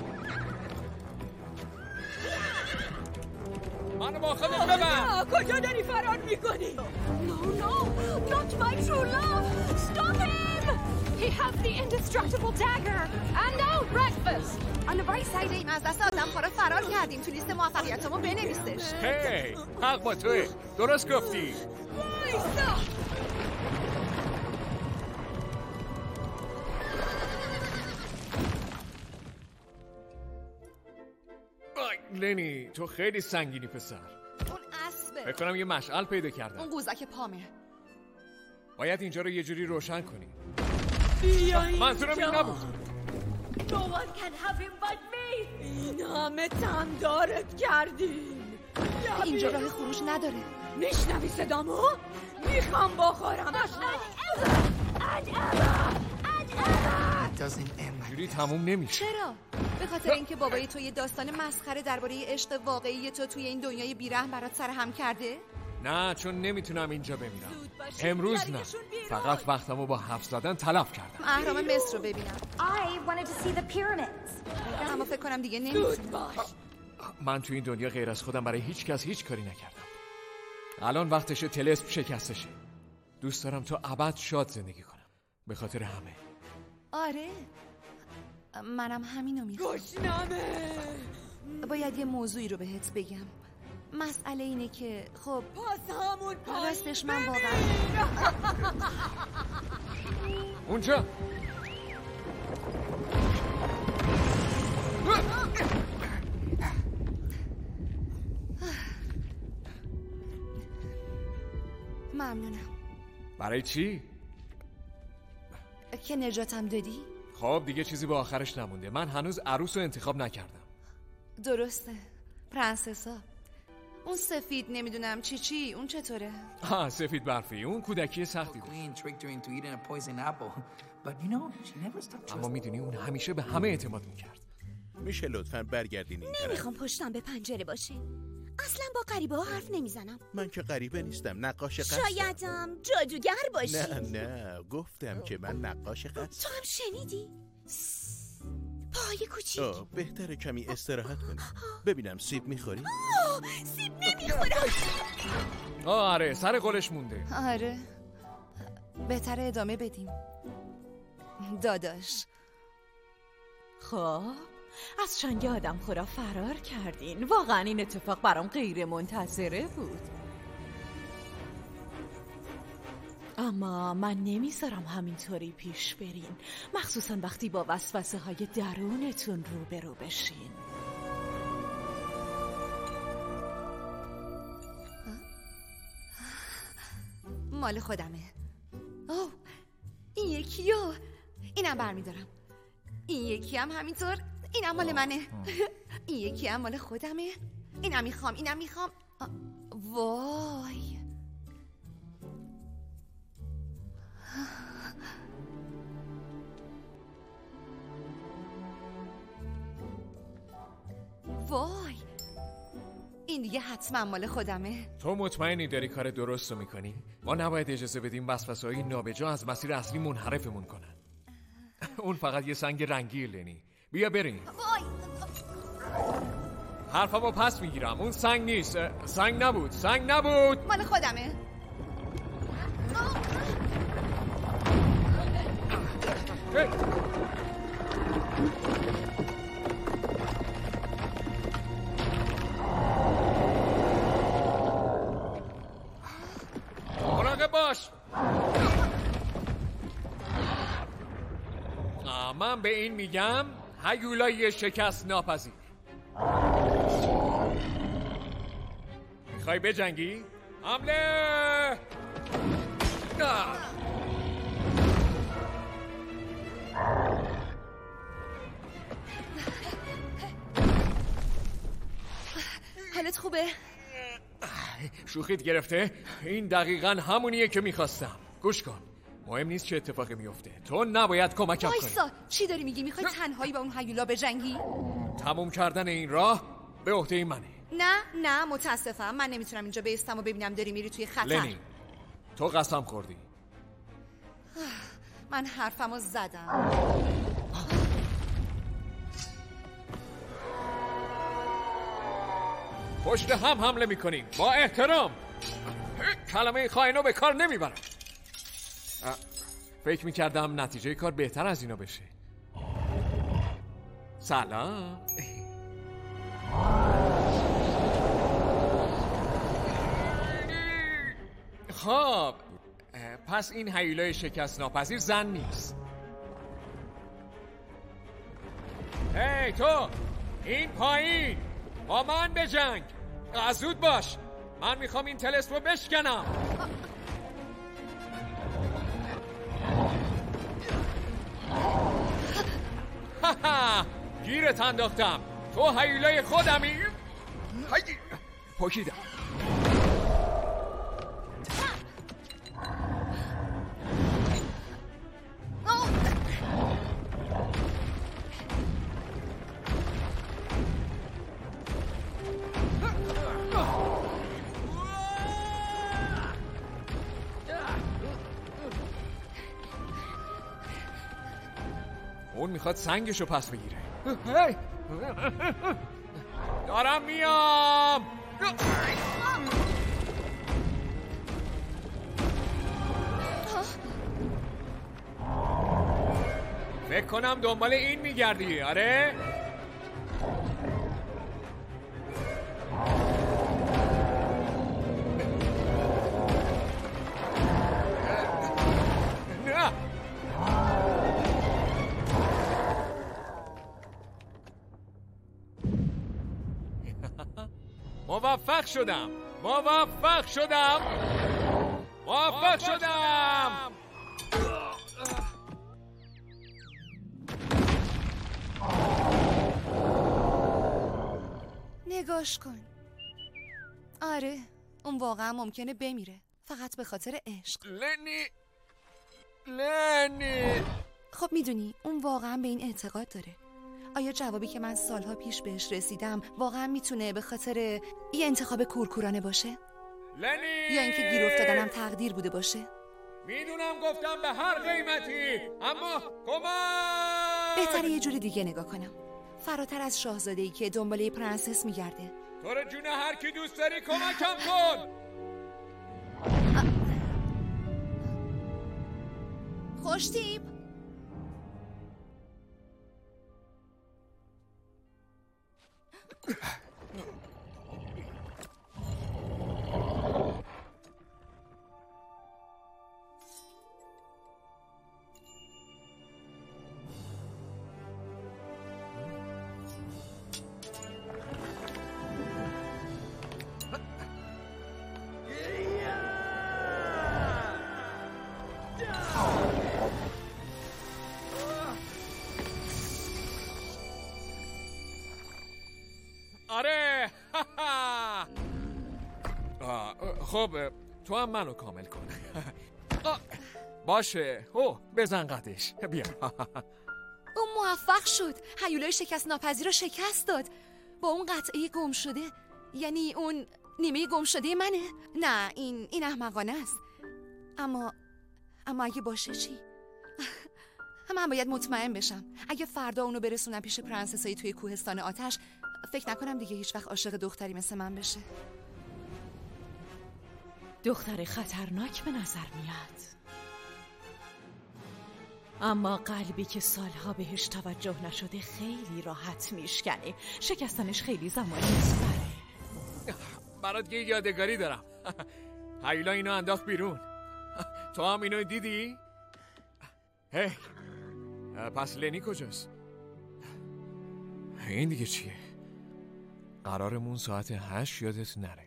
منو با خودت ببر. کجا داری فرار میکنی؟ No, not my true love. Stop him. He has the indestructible dagger and no breakfast. On the bright side ایم از دست آدم خورا فرار کردیم. تو لیست موفقیتامون بنویسش. هی حق با توه. درست گفتی. وایسا. لنی تو خیلی سنگینی پسر. اون اسبه. فکر کنم یه مشعل پیدا کردم. اون قوزک پامه. باید اینجا رو یه جوری روشن کنی. منظورم این نبود. No one can have him but me. این همه تندارت کردیم. اینجا راه خروج نداره. میشنوی صدامو؟ میخوام بخورمش. جوری تموم نمیشه. چرا؟ به خاطر اینکه بابای تو یه داستان مسخره درباره عشق واقعی تو توی این دنیای بیرحم برات سرهم کرده؟ نه چون نمیتونم اینجا بمیرم. امروز نه. فقط وقتمو با حرف زدن تلف کردم. اهرام مصر رو ببینم. I wanted to see the pyramids. اما فکر کنم دیگه نمیتونم. من تو این دنیا غیر از خودم برای هیچ کس هیچ کاری نکردم. الان وقتشه طلسم شکسته. دوست دارم تو ابد شاد زندگی کنم. به خاطر همه. آره منم همینو میخوام. گشنمه. باید یه موضوعی رو بهت بگم. مسئله اینه که خب پس همون راستش من واقعا اونجا ممنونم. برای چی؟ که نجاتم دادی؟ خب دیگه چیزی به آخرش نمونده. من هنوز عروس رو انتخاب نکردم. درسته. پرنسسا. اون سفید نمیدونم چی اون چطوره؟ سفید برفی. اون کودکی سختی داشت. اما میدونی اون همیشه به همه اعتماد میکرد. میشه لطفاً برگردین این طرف؟ نمیخوام پشتم به پنجره باشه. اصلا با غریبه ها حرف نمیزنم. من که غریبه نیستم، نقاش قصدم. شایدم جادوگر باشی. نه گفتم که من نقاش قصدم. تو هم شنیدی؟ پای کوچیک. بهتره کمی استراحت کنی. ببینم سیب میخوری؟ سیب نمیخورم. آره سر قولش مونده. آره بهتره ادامه بدیم داداش. خب از چنگ آدم خورا فرار کردین. واقعا این اتفاق برام غیر منتظره بود. اما من نمیذارم همینطوری پیش برین، مخصوصا وقتی با وسوسه های درونتون روبرو بشین. مال خودمه. اوه این یکیو اینم برمیدارم. این یکی هم همینطور. اینم مال منه. این یکی هم مال خودمه. اینم میخوام. وای وای این دیگه حتما مال خودمه. تو مطمئنی داری کار درست رو میکنی؟ ما نباید اجازه بدیم وسوسه‌های نابجا از مسیر اصلی منحرفمون کنن. اون فقط یه سنگ رنگی لنی. بیا بریم. وای حرفمو پس میگیرم. اون سنگ نیست. سنگ نبود. مال خودمه. مراقب باش. من به این میگم هیولای شکست ناپذیر. میخوای بجنگی؟ حمله! حالت خوبه؟ شوخیت گرفته؟ این دقیقاً همونیه که میخواستم. گوش کن، مهم نیست چه اتفاقی میفته. تو نباید کمکم کنی. وایسا، چی داری میگی؟ میخوای تنهایی با اون هیولا بجنگی؟ تموم کردن این راه به عهده منه. نه متاسفم، من نمیتونم اینجا بیستم و ببینم داری میری توی خطر. لنی تو قسم خوردی. من حرفمو زدم. پشت هم حمله میکنیم با احترام. کلمه خائنو به کار نمیبرم. فکر میکردم نتیجه کار بهتر از اینا بشه. سلام. خب پس این هیولای شکست ناپذیر زن نیست. هی تو این پایین با من بجنگ. زود باش، من میخوام این طلسم رو بشکنم. گیرت انداختم. تو هیولای خودمی. پکیدم. اون میخواد سنگشو پس بگیره. دارم میام. فکر کنم دنبال این میگردی. آره؟ نه. موفق شدم. موفق شدم. نگاش کن. آره اون واقعا ممکنه بمیره، فقط به خاطر عشق. لنی خب میدونی اون واقعا به این اعتقاد داره. آیا جوابی که من سالها پیش بهش رسیدم واقعا میتونه به خاطر یه انتخاب کورکورانه باشه؟ لنی یا اینکه گیر افتادنم تقدیر بوده باشه؟ میدونم گفتم به هر قیمتی، اما کمک. بهتره یه جوری دیگه نگاه کنم، فراتر از شاهزاده‌ای که دنباله پرنسس میگرده. تو رو جون هر کی دوست داری کمکم کن. خوشتیپ آره. خب تو هم منو کامل کن. باشه. بزن قدش. بیا. اون موفق شد. هیولای شکست ناپذیر رو شکست داد با اون قطعه گم شده. یعنی اون نیمه گم شده منه. نه این احمقانه است. اما اگه باشه چی؟ من باید مطمئن بشم. اگه فردا اونو برسونم پیش پرنسسایی توی کوهستان آتش، فکر نکنم دیگه هیچ وقت عاشق دختری مثل من بشه. دختر خطرناک به نظر میاد، اما قلبی که سالها بهش توجه نشده خیلی راحت میشکنه. شکستنش خیلی زمانی میبره. برات یه یادگاری دارم. هیولا اینو انداخت بیرون. تو هم اینو دیدی؟ هی پس لنی کجاست؟ این دیگه چیه؟ قرارمون ساعت 8 یادت نره.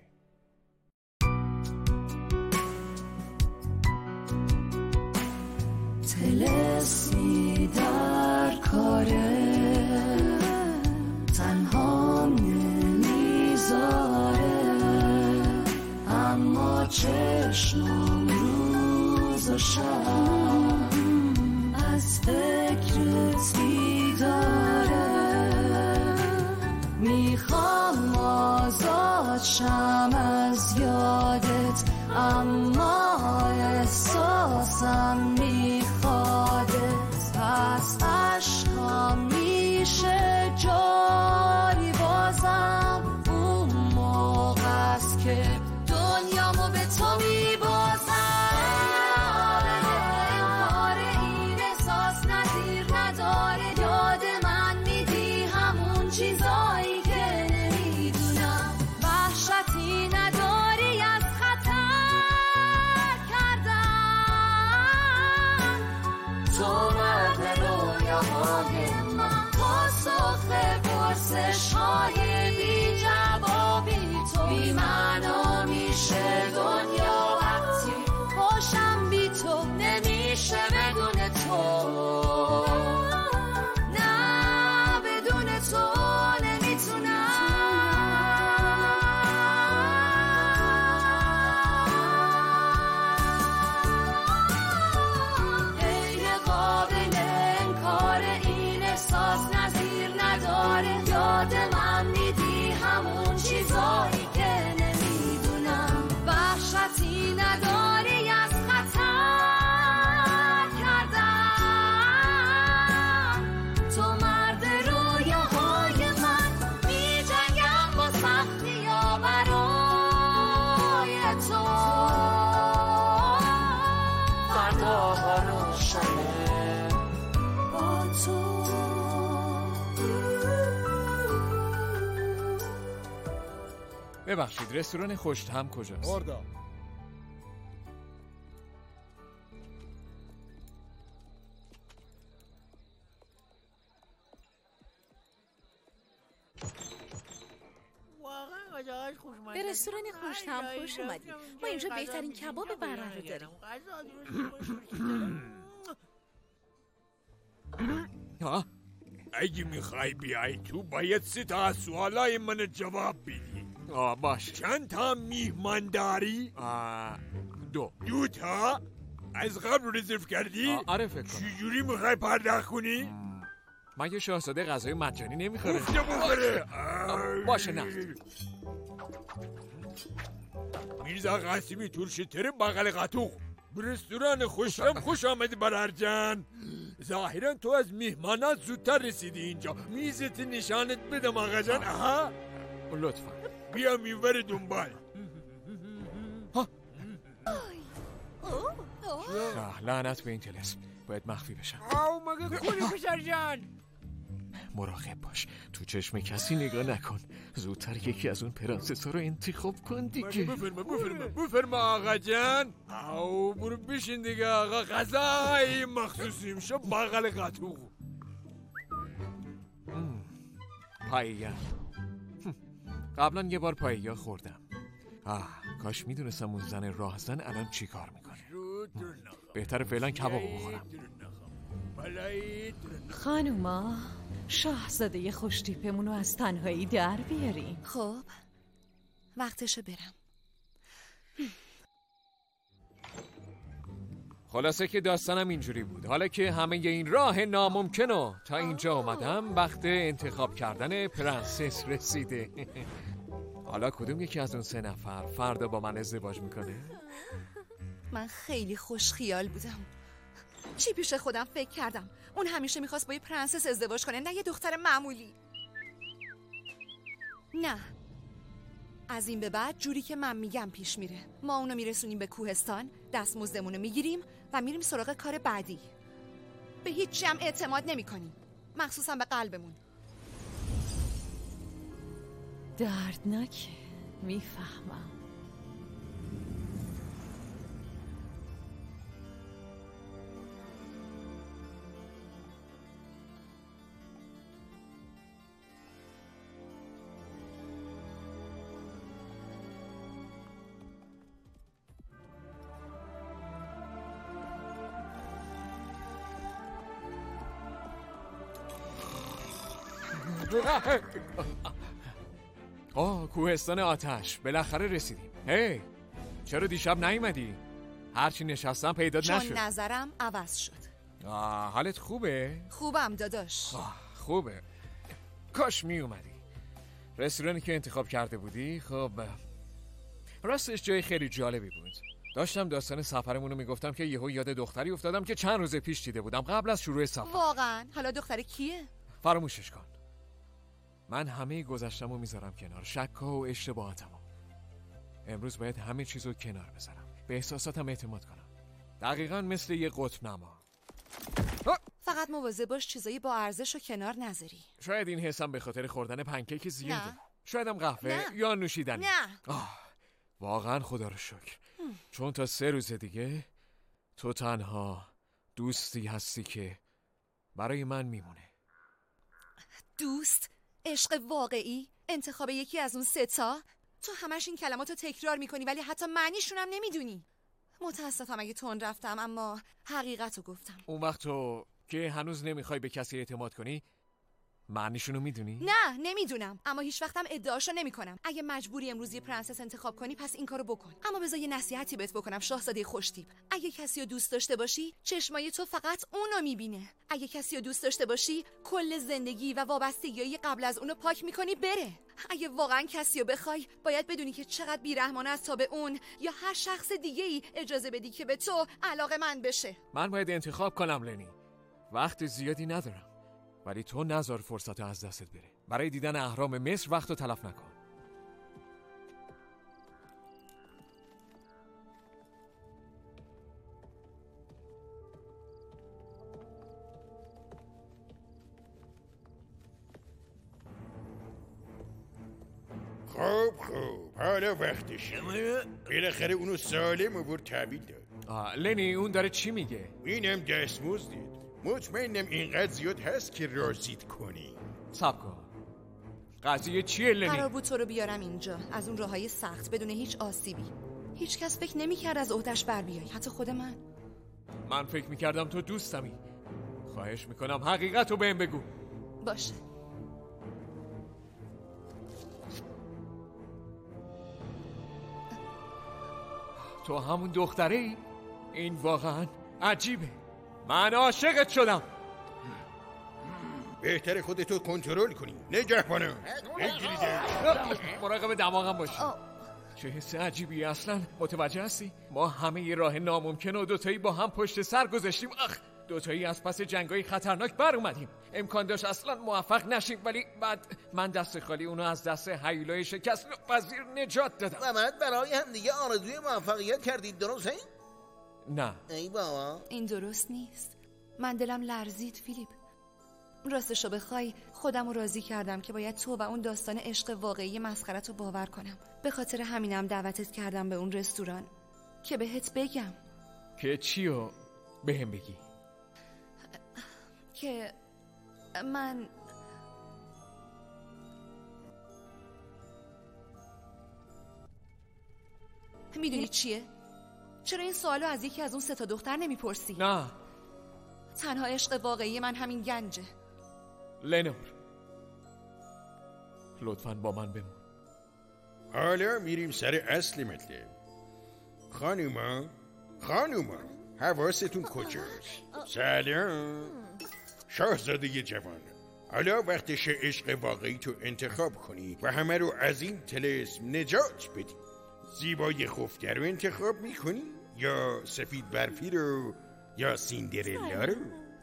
تلسمی در کاره تنها نمیذاره، اما چشمم روز و شب از فکرت بیداره. میخوام آزاد شم از یادت، اما احساسم میخوادت. پس عشقام میشه جاری بازم. اون موقع است که دنیامو به تو میبازم. انکار این احساس نظیر نداره. یاد من میدی همون چیزایی که نمیدونم. وحشتی نداری از خطر کردن. تو مرد رویاهای من، پاسخ پرسش های بی جوابی تو. بی معنا میشه دنیا وقتی باشم بی تو. نمیشه بدون تو، نه بدون تو نمیتونم. غیر قابل انکار این احساس نظیر نداره. یاد من میدی همون چیزایی که نمیدونم. وحشتی نداری از خطر کردن. تو مرد رویاهای من، میجنگم با سختی ها برای تو. فرداها روشنه با تو. ببخشید رستوران خوشتم کجاست؟ آردا. واقعا به رستوران خوش‌طعم خوش اومدی. ما اینجا بهترین کباب برنر رو داریم. اگه میخوای بیای تو باید 3 تا از سوالای من جواب بدی. باش. چند تا میهمان داری؟ 2 تا؟ از قبل رزرو کردی؟ آره فکر کنم. چجوری میخوای پرداخت کنی؟ مگه شاهزاده غذای مجانی نمیخوره؟ گفته بخوره. باشه نقد. میرزا قاسمی تورشتر بغل قطوق. به رستوران خوشم خوش آمدی برارجان. ظاهرا تو از میهمانات زودتر رسیدی اینجا. میزت نشانت بدم آقا جان. آها لطفا بیا میور دنبال. لعنت به این طلسم. باید مخفی بشم. مگه کولی پسر جان. مراقب باش تو چشم کسی نگاه نکن. زودتر یکی از اون پرنسس‌ها رو انتخاب کن دیگه. بفرما آقا جان. برو بشین دیگه آقا. غذای مخصوصیم شو بغل قطوق. پاییا. قبلا یه بار پاییا خوردم. کاش میدونستم اون زن راهزن الان چی کار میکنه. بهتره فعلا کبابو بخورم. خانوما شاهزاده خوشتیپمونو از تنهایی در بیاریم. خب وقتشه برم. خلاصه که داستانم اینجوری بود. حالا که همه این راه ناممکنو تا اینجا اومدم، وقت انتخاب کردن پرنسس رسیده. حالا کدوم یکی از اون 3 نفر فردا با من ازدواج میکنه؟ من خیلی خوش خیال بودم. چی پیش خودم فکر کردم اون همیشه میخواست با یه پرنسس ازدواج کنه، نه یه دختر معمولی. نه، از این به بعد جوری که من میگم پیش میره. ما اونو میرسونیم به کوهستان، دستمزدمونو میگیریم و میریم سراغ کار بعدی. به هیچ هم اعتماد نمی کنیم، مخصوصا به قلبمون. دردناکه، میفهمم. کوهستان آتش، بالاخره رسیدیم. هی چرا دیشب نیومدی؟ هرچی نشستم پیدات نشد. چون نظرم عوض شد. حالت خوبه؟ خوبم داداش. خوبه، کاش میومدی. رستورانی که انتخاب کرده بودی خب راستش جای خیلی جالبی بود. داشتم داستان سفرمون رو میگفتم که یهو یاد دختری افتادم که چند روز پیش دیده بودم قبل از شروع سفر. واقعا؟ حالا دختر کیه؟ فراموشش کن. من همه گذشتم رو میذارم کنار، شک‌ها و اشتباهاتمو. امروز باید همه چیزو کنار بذارم، به احساساتم اعتماد کنم، دقیقاً مثل یه قطب نما. فقط مواظب باش چیزایی با ارزش رو کنار نذاری. شاید این حسم به خاطر خوردن پنکیک زیاده. شایدم قهوه یا نوشیدنی. نه. واقعاً خدا رو شکر. چون تا 3 روز دیگه تو تنها دوستی هستی که برای من میمونه. دوست؟ عشق واقعی؟ انتخاب یکی از اون 3 تا؟ تو همش این کلماتو تکرار میکنی ولی حتی معنیشون هم نمیدونی. متاسفم اگه تون رفتم، اما حقیقتو گفتم. اون وقت تو که هنوز نمیخوای به کسی اعتماد کنی معنیشونو میدونی؟ نه نمیدونم، اما هیچ وقتم ادعاشو نمیکنم. اگه مجبوری امروز یه پرنسس انتخاب کنی پس این کارو بکن. اما بذار یه نصیحتی بهت بکنم شاهزاده خوشتیپ. اگه کسی رو دوست داشته باشی چشمای تو فقط اونو میبینه. اگه کسی رو دوست داشته باشی کل زندگی و وابستگیای قبل از اونو پاک میکنی بره. اگه واقعا کسی رو بخوای باید بدونی که چقدر بیرحمانه است تا به اون یا هر شخص دیگه‌ای اجازه بدی که به تو علاقه‌مند بشه. من باید انتخاب کنم لنی. وقت زیادی ندارم. ولی تو نذار فرصت از دستت بره. برای دیدن اهرام مصر وقت رو تلف نکن. خوب حالا وقتشه. بالاخره اونو سالم آورد تحویل داد. لنی اون داره چی میگه؟ اینم دستمزدید. مطمئنم اینقدر زیاد هست که راضیت کنی. صبر کن. قضیه چیه لنی؟ قرار بود تو رو بیارم اینجا از اون راههای سخت بدون هیچ آسیبی. هیچ کس فکر نمی‌کرد از عهده‌اش بر بیای، حتی خود من فکر می‌کردم تو دوستمی. خواهش میکنم حقیقت رو بهم بگو. باشه. تو همون دختره ای؟ این واقعا عجیبه. من عاشقت شدم. بهتره خودتو کنترل کنی. نگهبانم مراقب دماغم باشی. چه حس عجیبی اصلا. متوجه هستی؟ ما همه ی راه ناممکن و دوتایی با هم پشت سر گذاشتیم. دوتایی از پس جنگای خطرناک بر اومدیم. امکان داشت اصلا موفق نشیم، ولی بعد من دست خالی اونو از دست هیولای شکست پذیر نجات دادم. و بعد برای هم دیگه آرزوی موفقیت کردید، درست هست؟ نه. ای بابا این درست نیست. من دلم لرزید فیلیپ. راستشو بخوای خودم رو راضی کردم که باید تو و اون داستان عشق واقعی مسخرت رو باور کنم. به خاطر همینم دعوتت کردم به اون رستوران که بهت بگم. که چیو بهم بگی؟ که من میدونی چیه؟ چرا این سوالو از یکی از اون 3 تا دختر نمیپرسی؟ نه. تنها عشق واقعی من همین گنجه. لنور لطفاً با من بمون. حالا میریم سر اصل مطلب. خانوما حواستون کجاست؟ سلام شاهزاده جوان. حالا وقتش عشق واقعی تو انتخاب کنی و همه رو از این طلسم نجات بدی. زیبای خفته رو انتخاب میکنی یا سفید برفی رو یا سیندرلا رو؟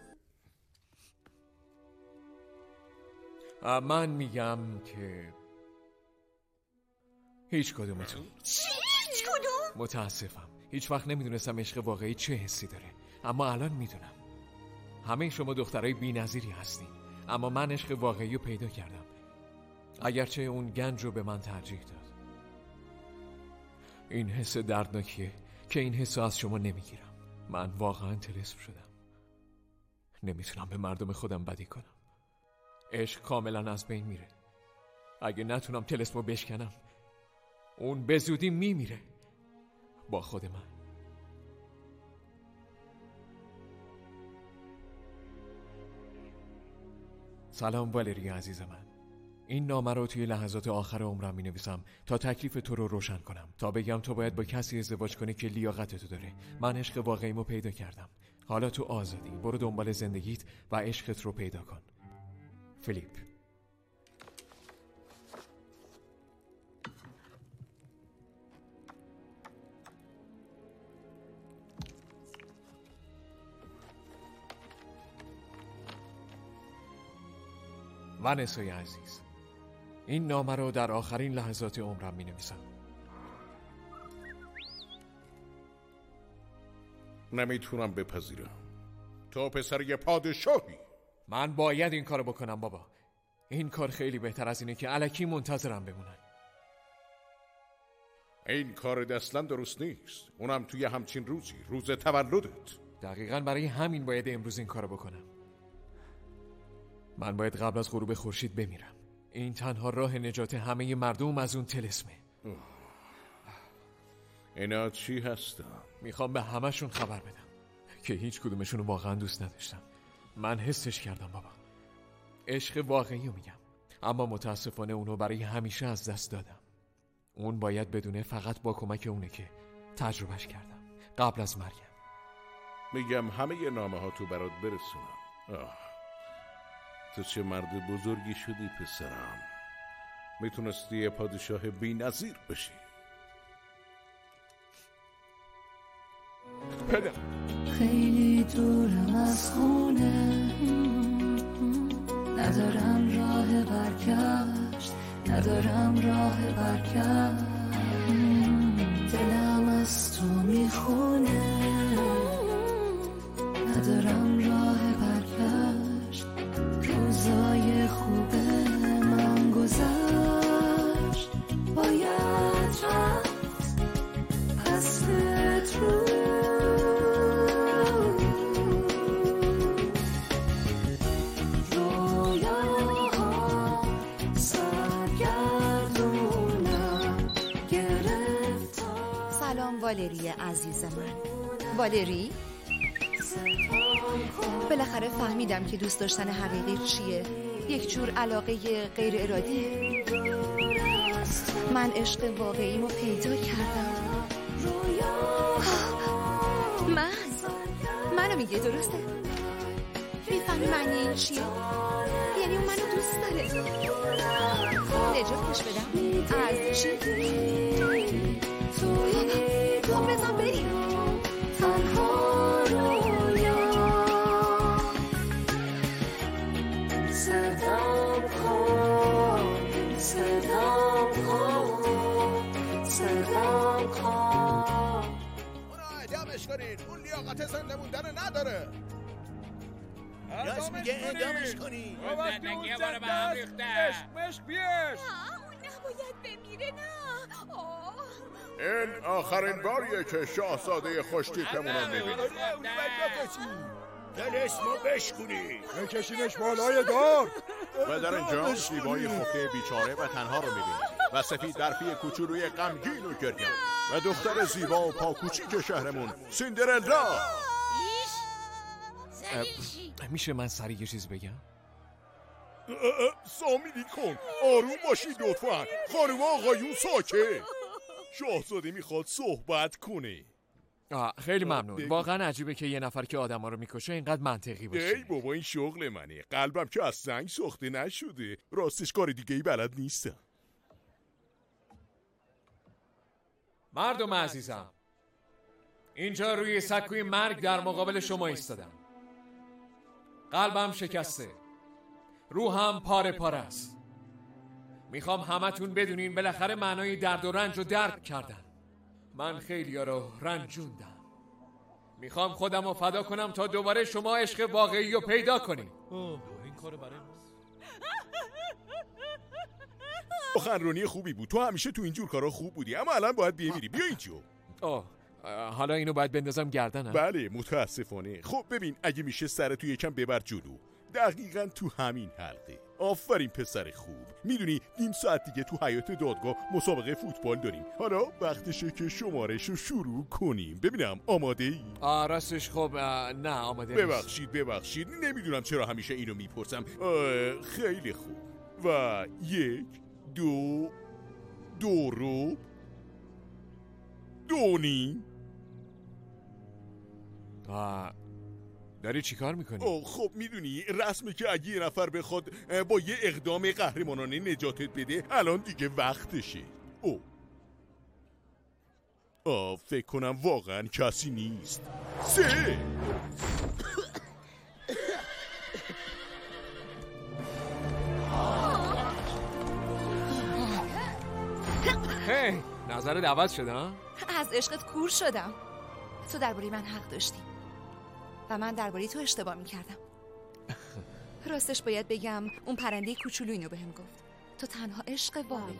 من میگم که هیچ کدومتون. هیچ کدوم؟ متاسفم. هیچ وقت نمیدونستم عشق واقعی چه حسی داره، اما الان میدونم. همه شما دخترای بی‌نظیری هستین، اما من عشق واقعی رو پیدا کردم، اگرچه اون گنج رو به من ترجیح داد. این حس دردناکیه که این حس از شما نمیگیرم. من واقعا طلسم شدم. نمیتونم به مردم خودم بدی کنم. عشق کاملا از بین میره. اگه نتونم طلسم رو بشکنم، اون به زودی میمیره با خود من. سلام والری عزیز من. این نامه رو توی لحظات آخر عمرم می نویسم تا تکلیف تو رو روشن کنم، تا بگم تو باید با کسی ازدواج کنی که لیاقت تو داره. من عشق واقعیمو پیدا کردم. حالا تو آزادی. برو دنبال زندگیت و عشقت رو پیدا کن. فیلیپ. ونسای عزیز، این نامه رو در آخرین لحظات عمرم می نویسم. نمیتونم بپذیرم. تو پسر یه پادشاهی. من باید این کارو بکنم بابا. این کار خیلی بهتر از اینه که الکی منتظرم بمونن. این کار اصلا درست نیست، اونم توی همچین روزی، روز تولدت. دقیقاً برای همین باید امروز این کارو بکنم. من باید قبل از غروب خورشید بمیرم. این تنها راه نجات همه مردم از اون طلسمه. اینا چی هستن؟ میخوام به همشون خبر بدم که هیچ کدومشون رو واقعا دوست نداشتم. من حسش کردم بابا. عشق واقعی رو میگم، اما متاسفانه اونو برای همیشه از دست دادم. اون باید بدونه فقط با کمک اونه که تجربهش کردم قبل از مرگم. میگم همه نامه ها تو برات برسونم. تو چه مرد بزرگی شدی پسرم. میتونستی یه پادشاه بی نظیر بشی. پدر خیلی دورم از خونه، ندارم راه برگشت، ندارم راه برگشت. دلم از تو میخونه، ندارم راه برگشت. روزای خوب من گذشت، باید رفت پس رو. رویاها سر والری عزیز من. والری؟ بالاخره فهمیدم که دوست داشتن حقیقی چیه. یک جور علاقه غیر ارادیه. من عشق واقعیمو پیدا کردم. منو میگه، درسته؟ میفهمی معنی این چیه؟ یعنی اون منو دوست داره. نجاتش بدم از چی؟ خب بزن بریم. تنها رویا صدام کن، صدام کن، صدام کن. اونو اعدامش کنین، اون لیاقت زنده موندن نداره. راست میگه اعدامش کنین. زندگی باره به هم ریخته. مشک بیش. اون نباید بمیره. نه این آخرین باریه که شاهزاده خوشتیپمون رو میبینیم. دلسمو بشکنی، بکشینش بالای دار. و در اینجا زیبای خفته بیچاره و تنها رو میبینیم و سفید درفی کوچولوی غمگین و گریان و دختر زیبا و پاکوچیک شهرمون سیندرلا. میشه من سریع یه چیز بگم؟ سامیلی کن، آروم باشید لطفاً. خانم آقایون ساکت. شاهزاده میخواد صحبت کنه. خیلی ممنون. واقعا عجیبه که یه نفر که آدما رو میکشه اینقدر منطقی باشه. ای بابا این شغل منه. قلبم که از سنگ ساخته نشده. راستش کار دیگه ای بلد نیستم. مردم عزیزم، اینجا روی سکوی مرگ در مقابل شما ایستادم. قلبم شکسته، روحم پاره پاره است. میخوام همتون بدونین بالاخره معنای درد و رنج رو درک کردم. من خیلی‌ها رو رنجوندم. میخوام خودم رو فدا کنم تا دوباره شما عشق واقعی رو پیدا کنین. این کارو برای سخنرانی خوبی بود. تو همیشه تو اینجور کارا خوب بودی، اما الان باید بیمیری. بیا اینجا. حالا اینو باید بندازم گردنم؟ بله متاسفانه. خب ببین، اگه میشه سرتو یکم ببر جلو. دقیقاً تو همین حلقه. آفرین پسر خوب. میدونی نیم ساعت دیگه تو حیاط دادگاه مسابقه فوتبال داریم. حالا وقتشه که شمارش رو شروع کنیم. ببینم آماده ای؟ راستش خب نه آماده نیست. ببخشید نمیدونم چرا همیشه اینو میپرسم. خیلی خوب. و 1 2 2 2.5. داری چی کار میکنی؟ خب میدونی رسمه که اگه یه نفر بخواد با یه اقدام قهرمانانه نجاتت بده، الان دیگه وقتشه. فکر کنم واقعا کسی نیست. 3 هی نظرت عوض شده ها؟ از عشقت کور شدم. تو درباره من حق داشتی و من درباره تو اشتباه میکردم. راستش باید بگم اون پرنده کوچولو اینو بهم گفت. تو تنها عشق واقعی.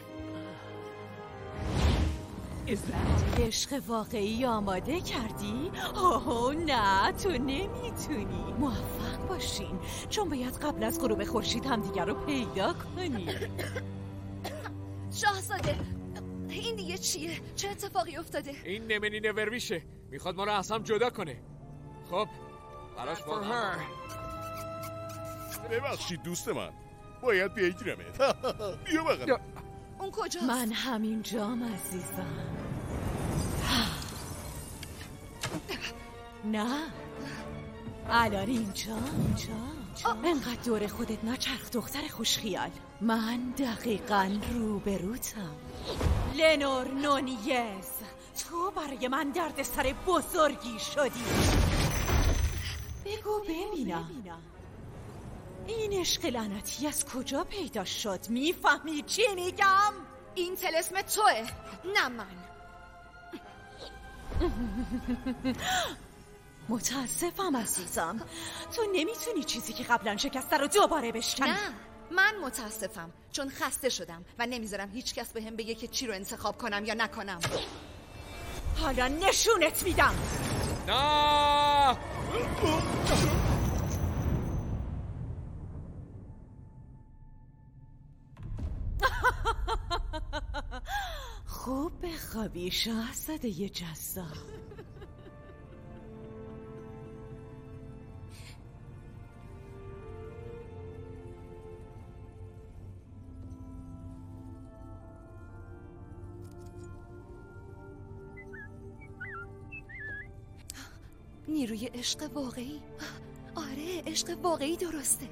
عشق واقعی آماده کردی؟ نه تو نمیتونی. موفق باشین چون باید قبل از غروب خورشید همدیگر رو پیدا کنی. شاهزاده این دیگه چیه؟ چه اتفاقی افتاده؟ این نمنی نورویشه، میخواد ما رو از هم جدا کنه. خب براش واقعا ببخشید دوست من، باید بگیرمت. بیا بغلم. اون کجاست؟ من همینجام عزیزم. نه الان اینجا انقدر دور خودت نچرخ دختر خوشخیال. من دقیقاً روبروتم. لنور نونیز، تو برای من دردسر بزرگی شدی. بگو ببینم این عشق لعنتی از کجا پیدا شد؟ میفهمی چی میگم؟ این طلسم توه نه من. متاسفم عزیزم، تو نمیتونی چیزی که قبلا شکسته رو دوباره بشکنی. نه من متاسفم چون خسته شدم و نمیذارم هیچ کس بهم بگه که چی رو انتخاب کنم یا نکنم. حالا نشونت میدم. نه خوب بخواب خوبی شاهزاده جذاب. نیروی عشق واقعی. آره، عشق واقعی درسته.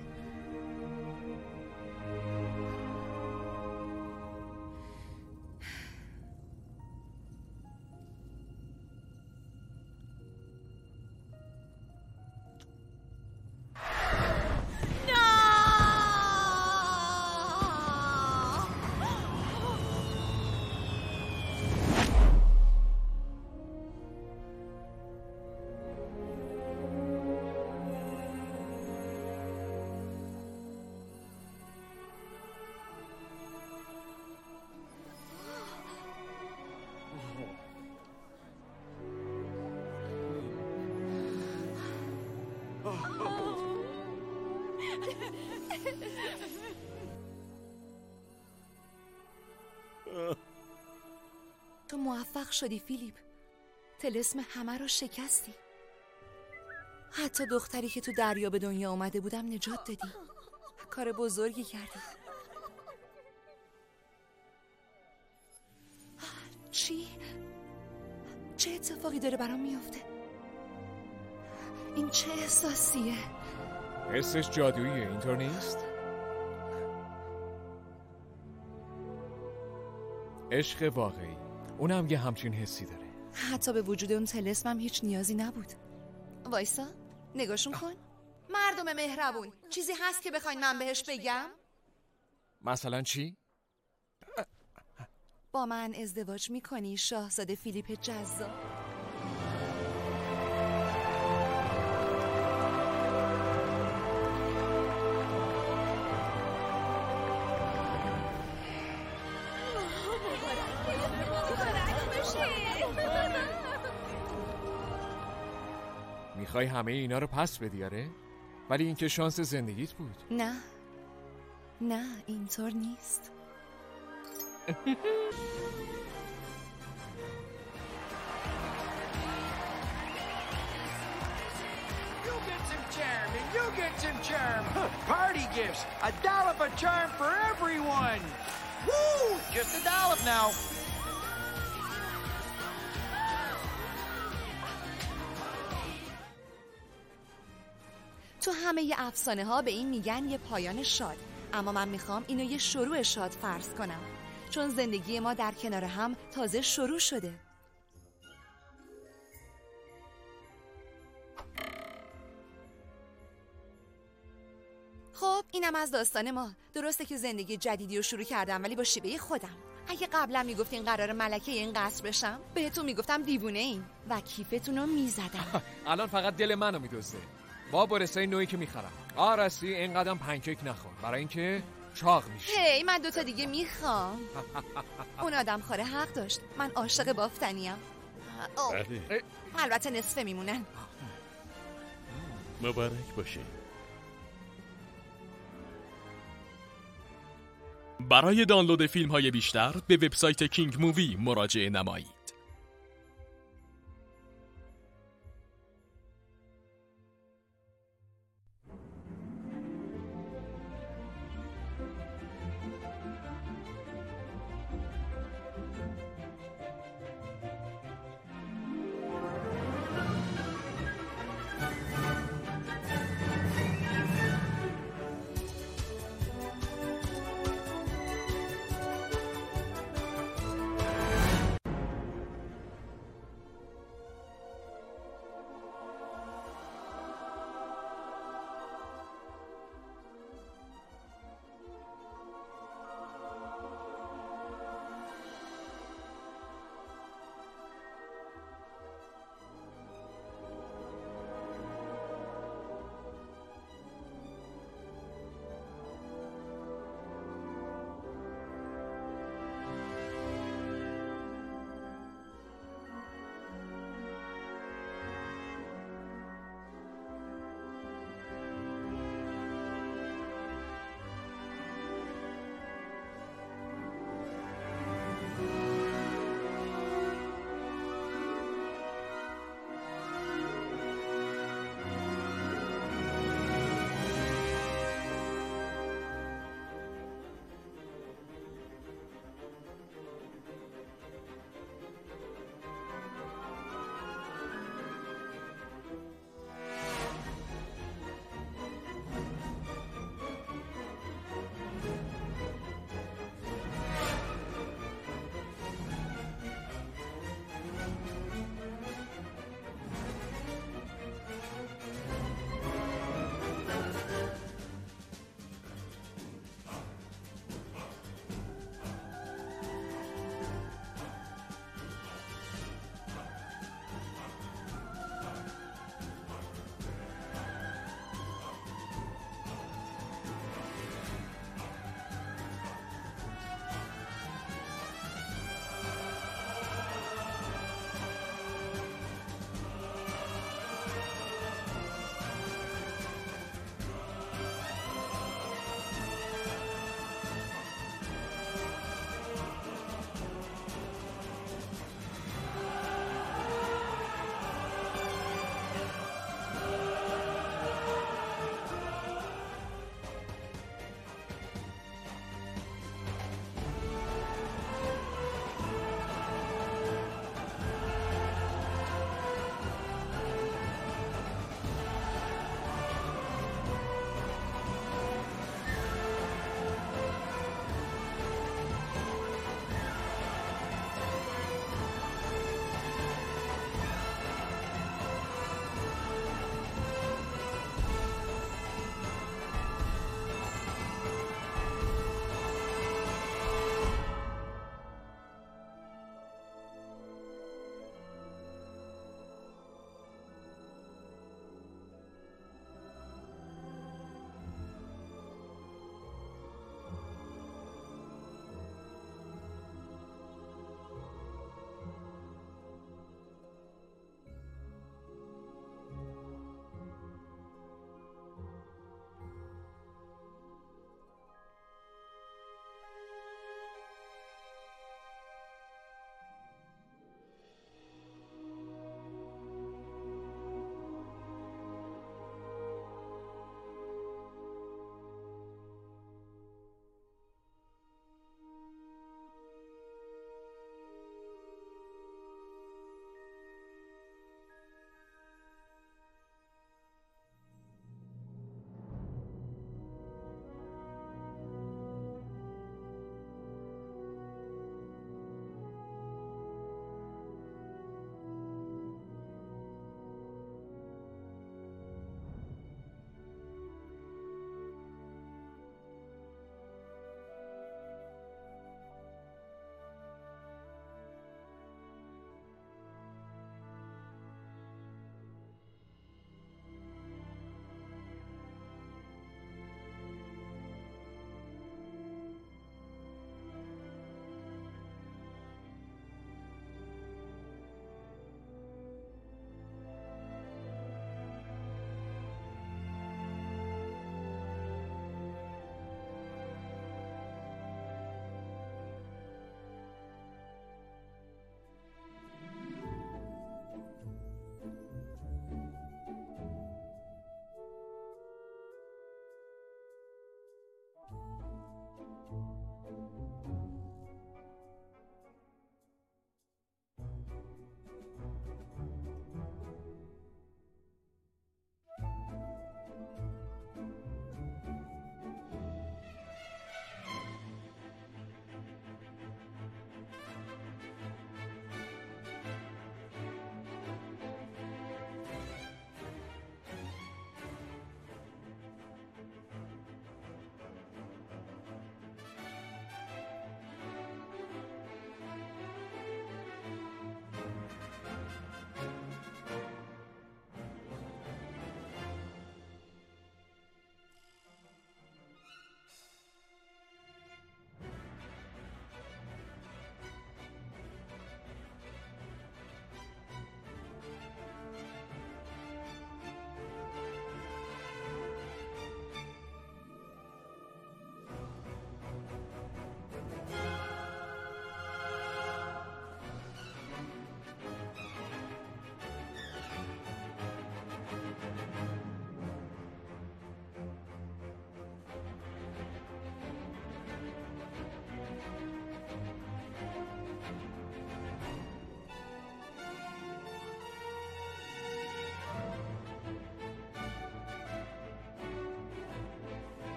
تو موفق شدی فیلیپ. طلسم همه رو شکستی. حتی دختری که تو دریا به دنیا آمده بودم نجات دادی. کار بزرگی کردی. چی؟ چه اتفاقی داره برام میفته؟ این چه احساسیه؟ حسش جادوییه، اینطور نیست؟ عشق واقعی اونم یه همچین حسی داره. حتی به وجود اون طلسمم هیچ نیازی نبود. وایسا، نگاشون کن. مردم مهربون، چیزی هست که بخواین من بهش بگم؟ مثلا چی؟ با من ازدواج میکنی شاهزاده فیلیپ جذاب؟ میخوای همه اینا رو پس بدی آره؟ ولی این که شانس زندگیت بود. نه اینطور نیست. You get some charm. Party gifts. A dollop of charm for everyone. Woo! Just a dollop now. تو همه ی افسانه ها به این میگن یه پایان شاد، اما من میخوام اینو یه شروع شاد فرض کنم، چون زندگی ما در کنار هم تازه شروع شده. خب اینم از داستان ما. درسته که زندگی جدیدی رو شروع کردم، ولی با شیوه خودم. اگه قبلا میگفتین قرار ملکه این قصر بشم، بهتون میگفتم دیوونه این و کیفتون رو میزدم. الان فقط دل منو میدزده. با برسای نوعی که میخرم. راستی اینقدر پنکیک نخور برای اینکه چاق میشه. هی من دوتا دیگه میخوام. اون آدم خاره حق داشت. من عاشق بافتنیم. البته نصفه میمونن. مبارک باشه. برای دانلود فیلم‌های بیشتر به وبسایت کینگ مووی مراجعه نمایید.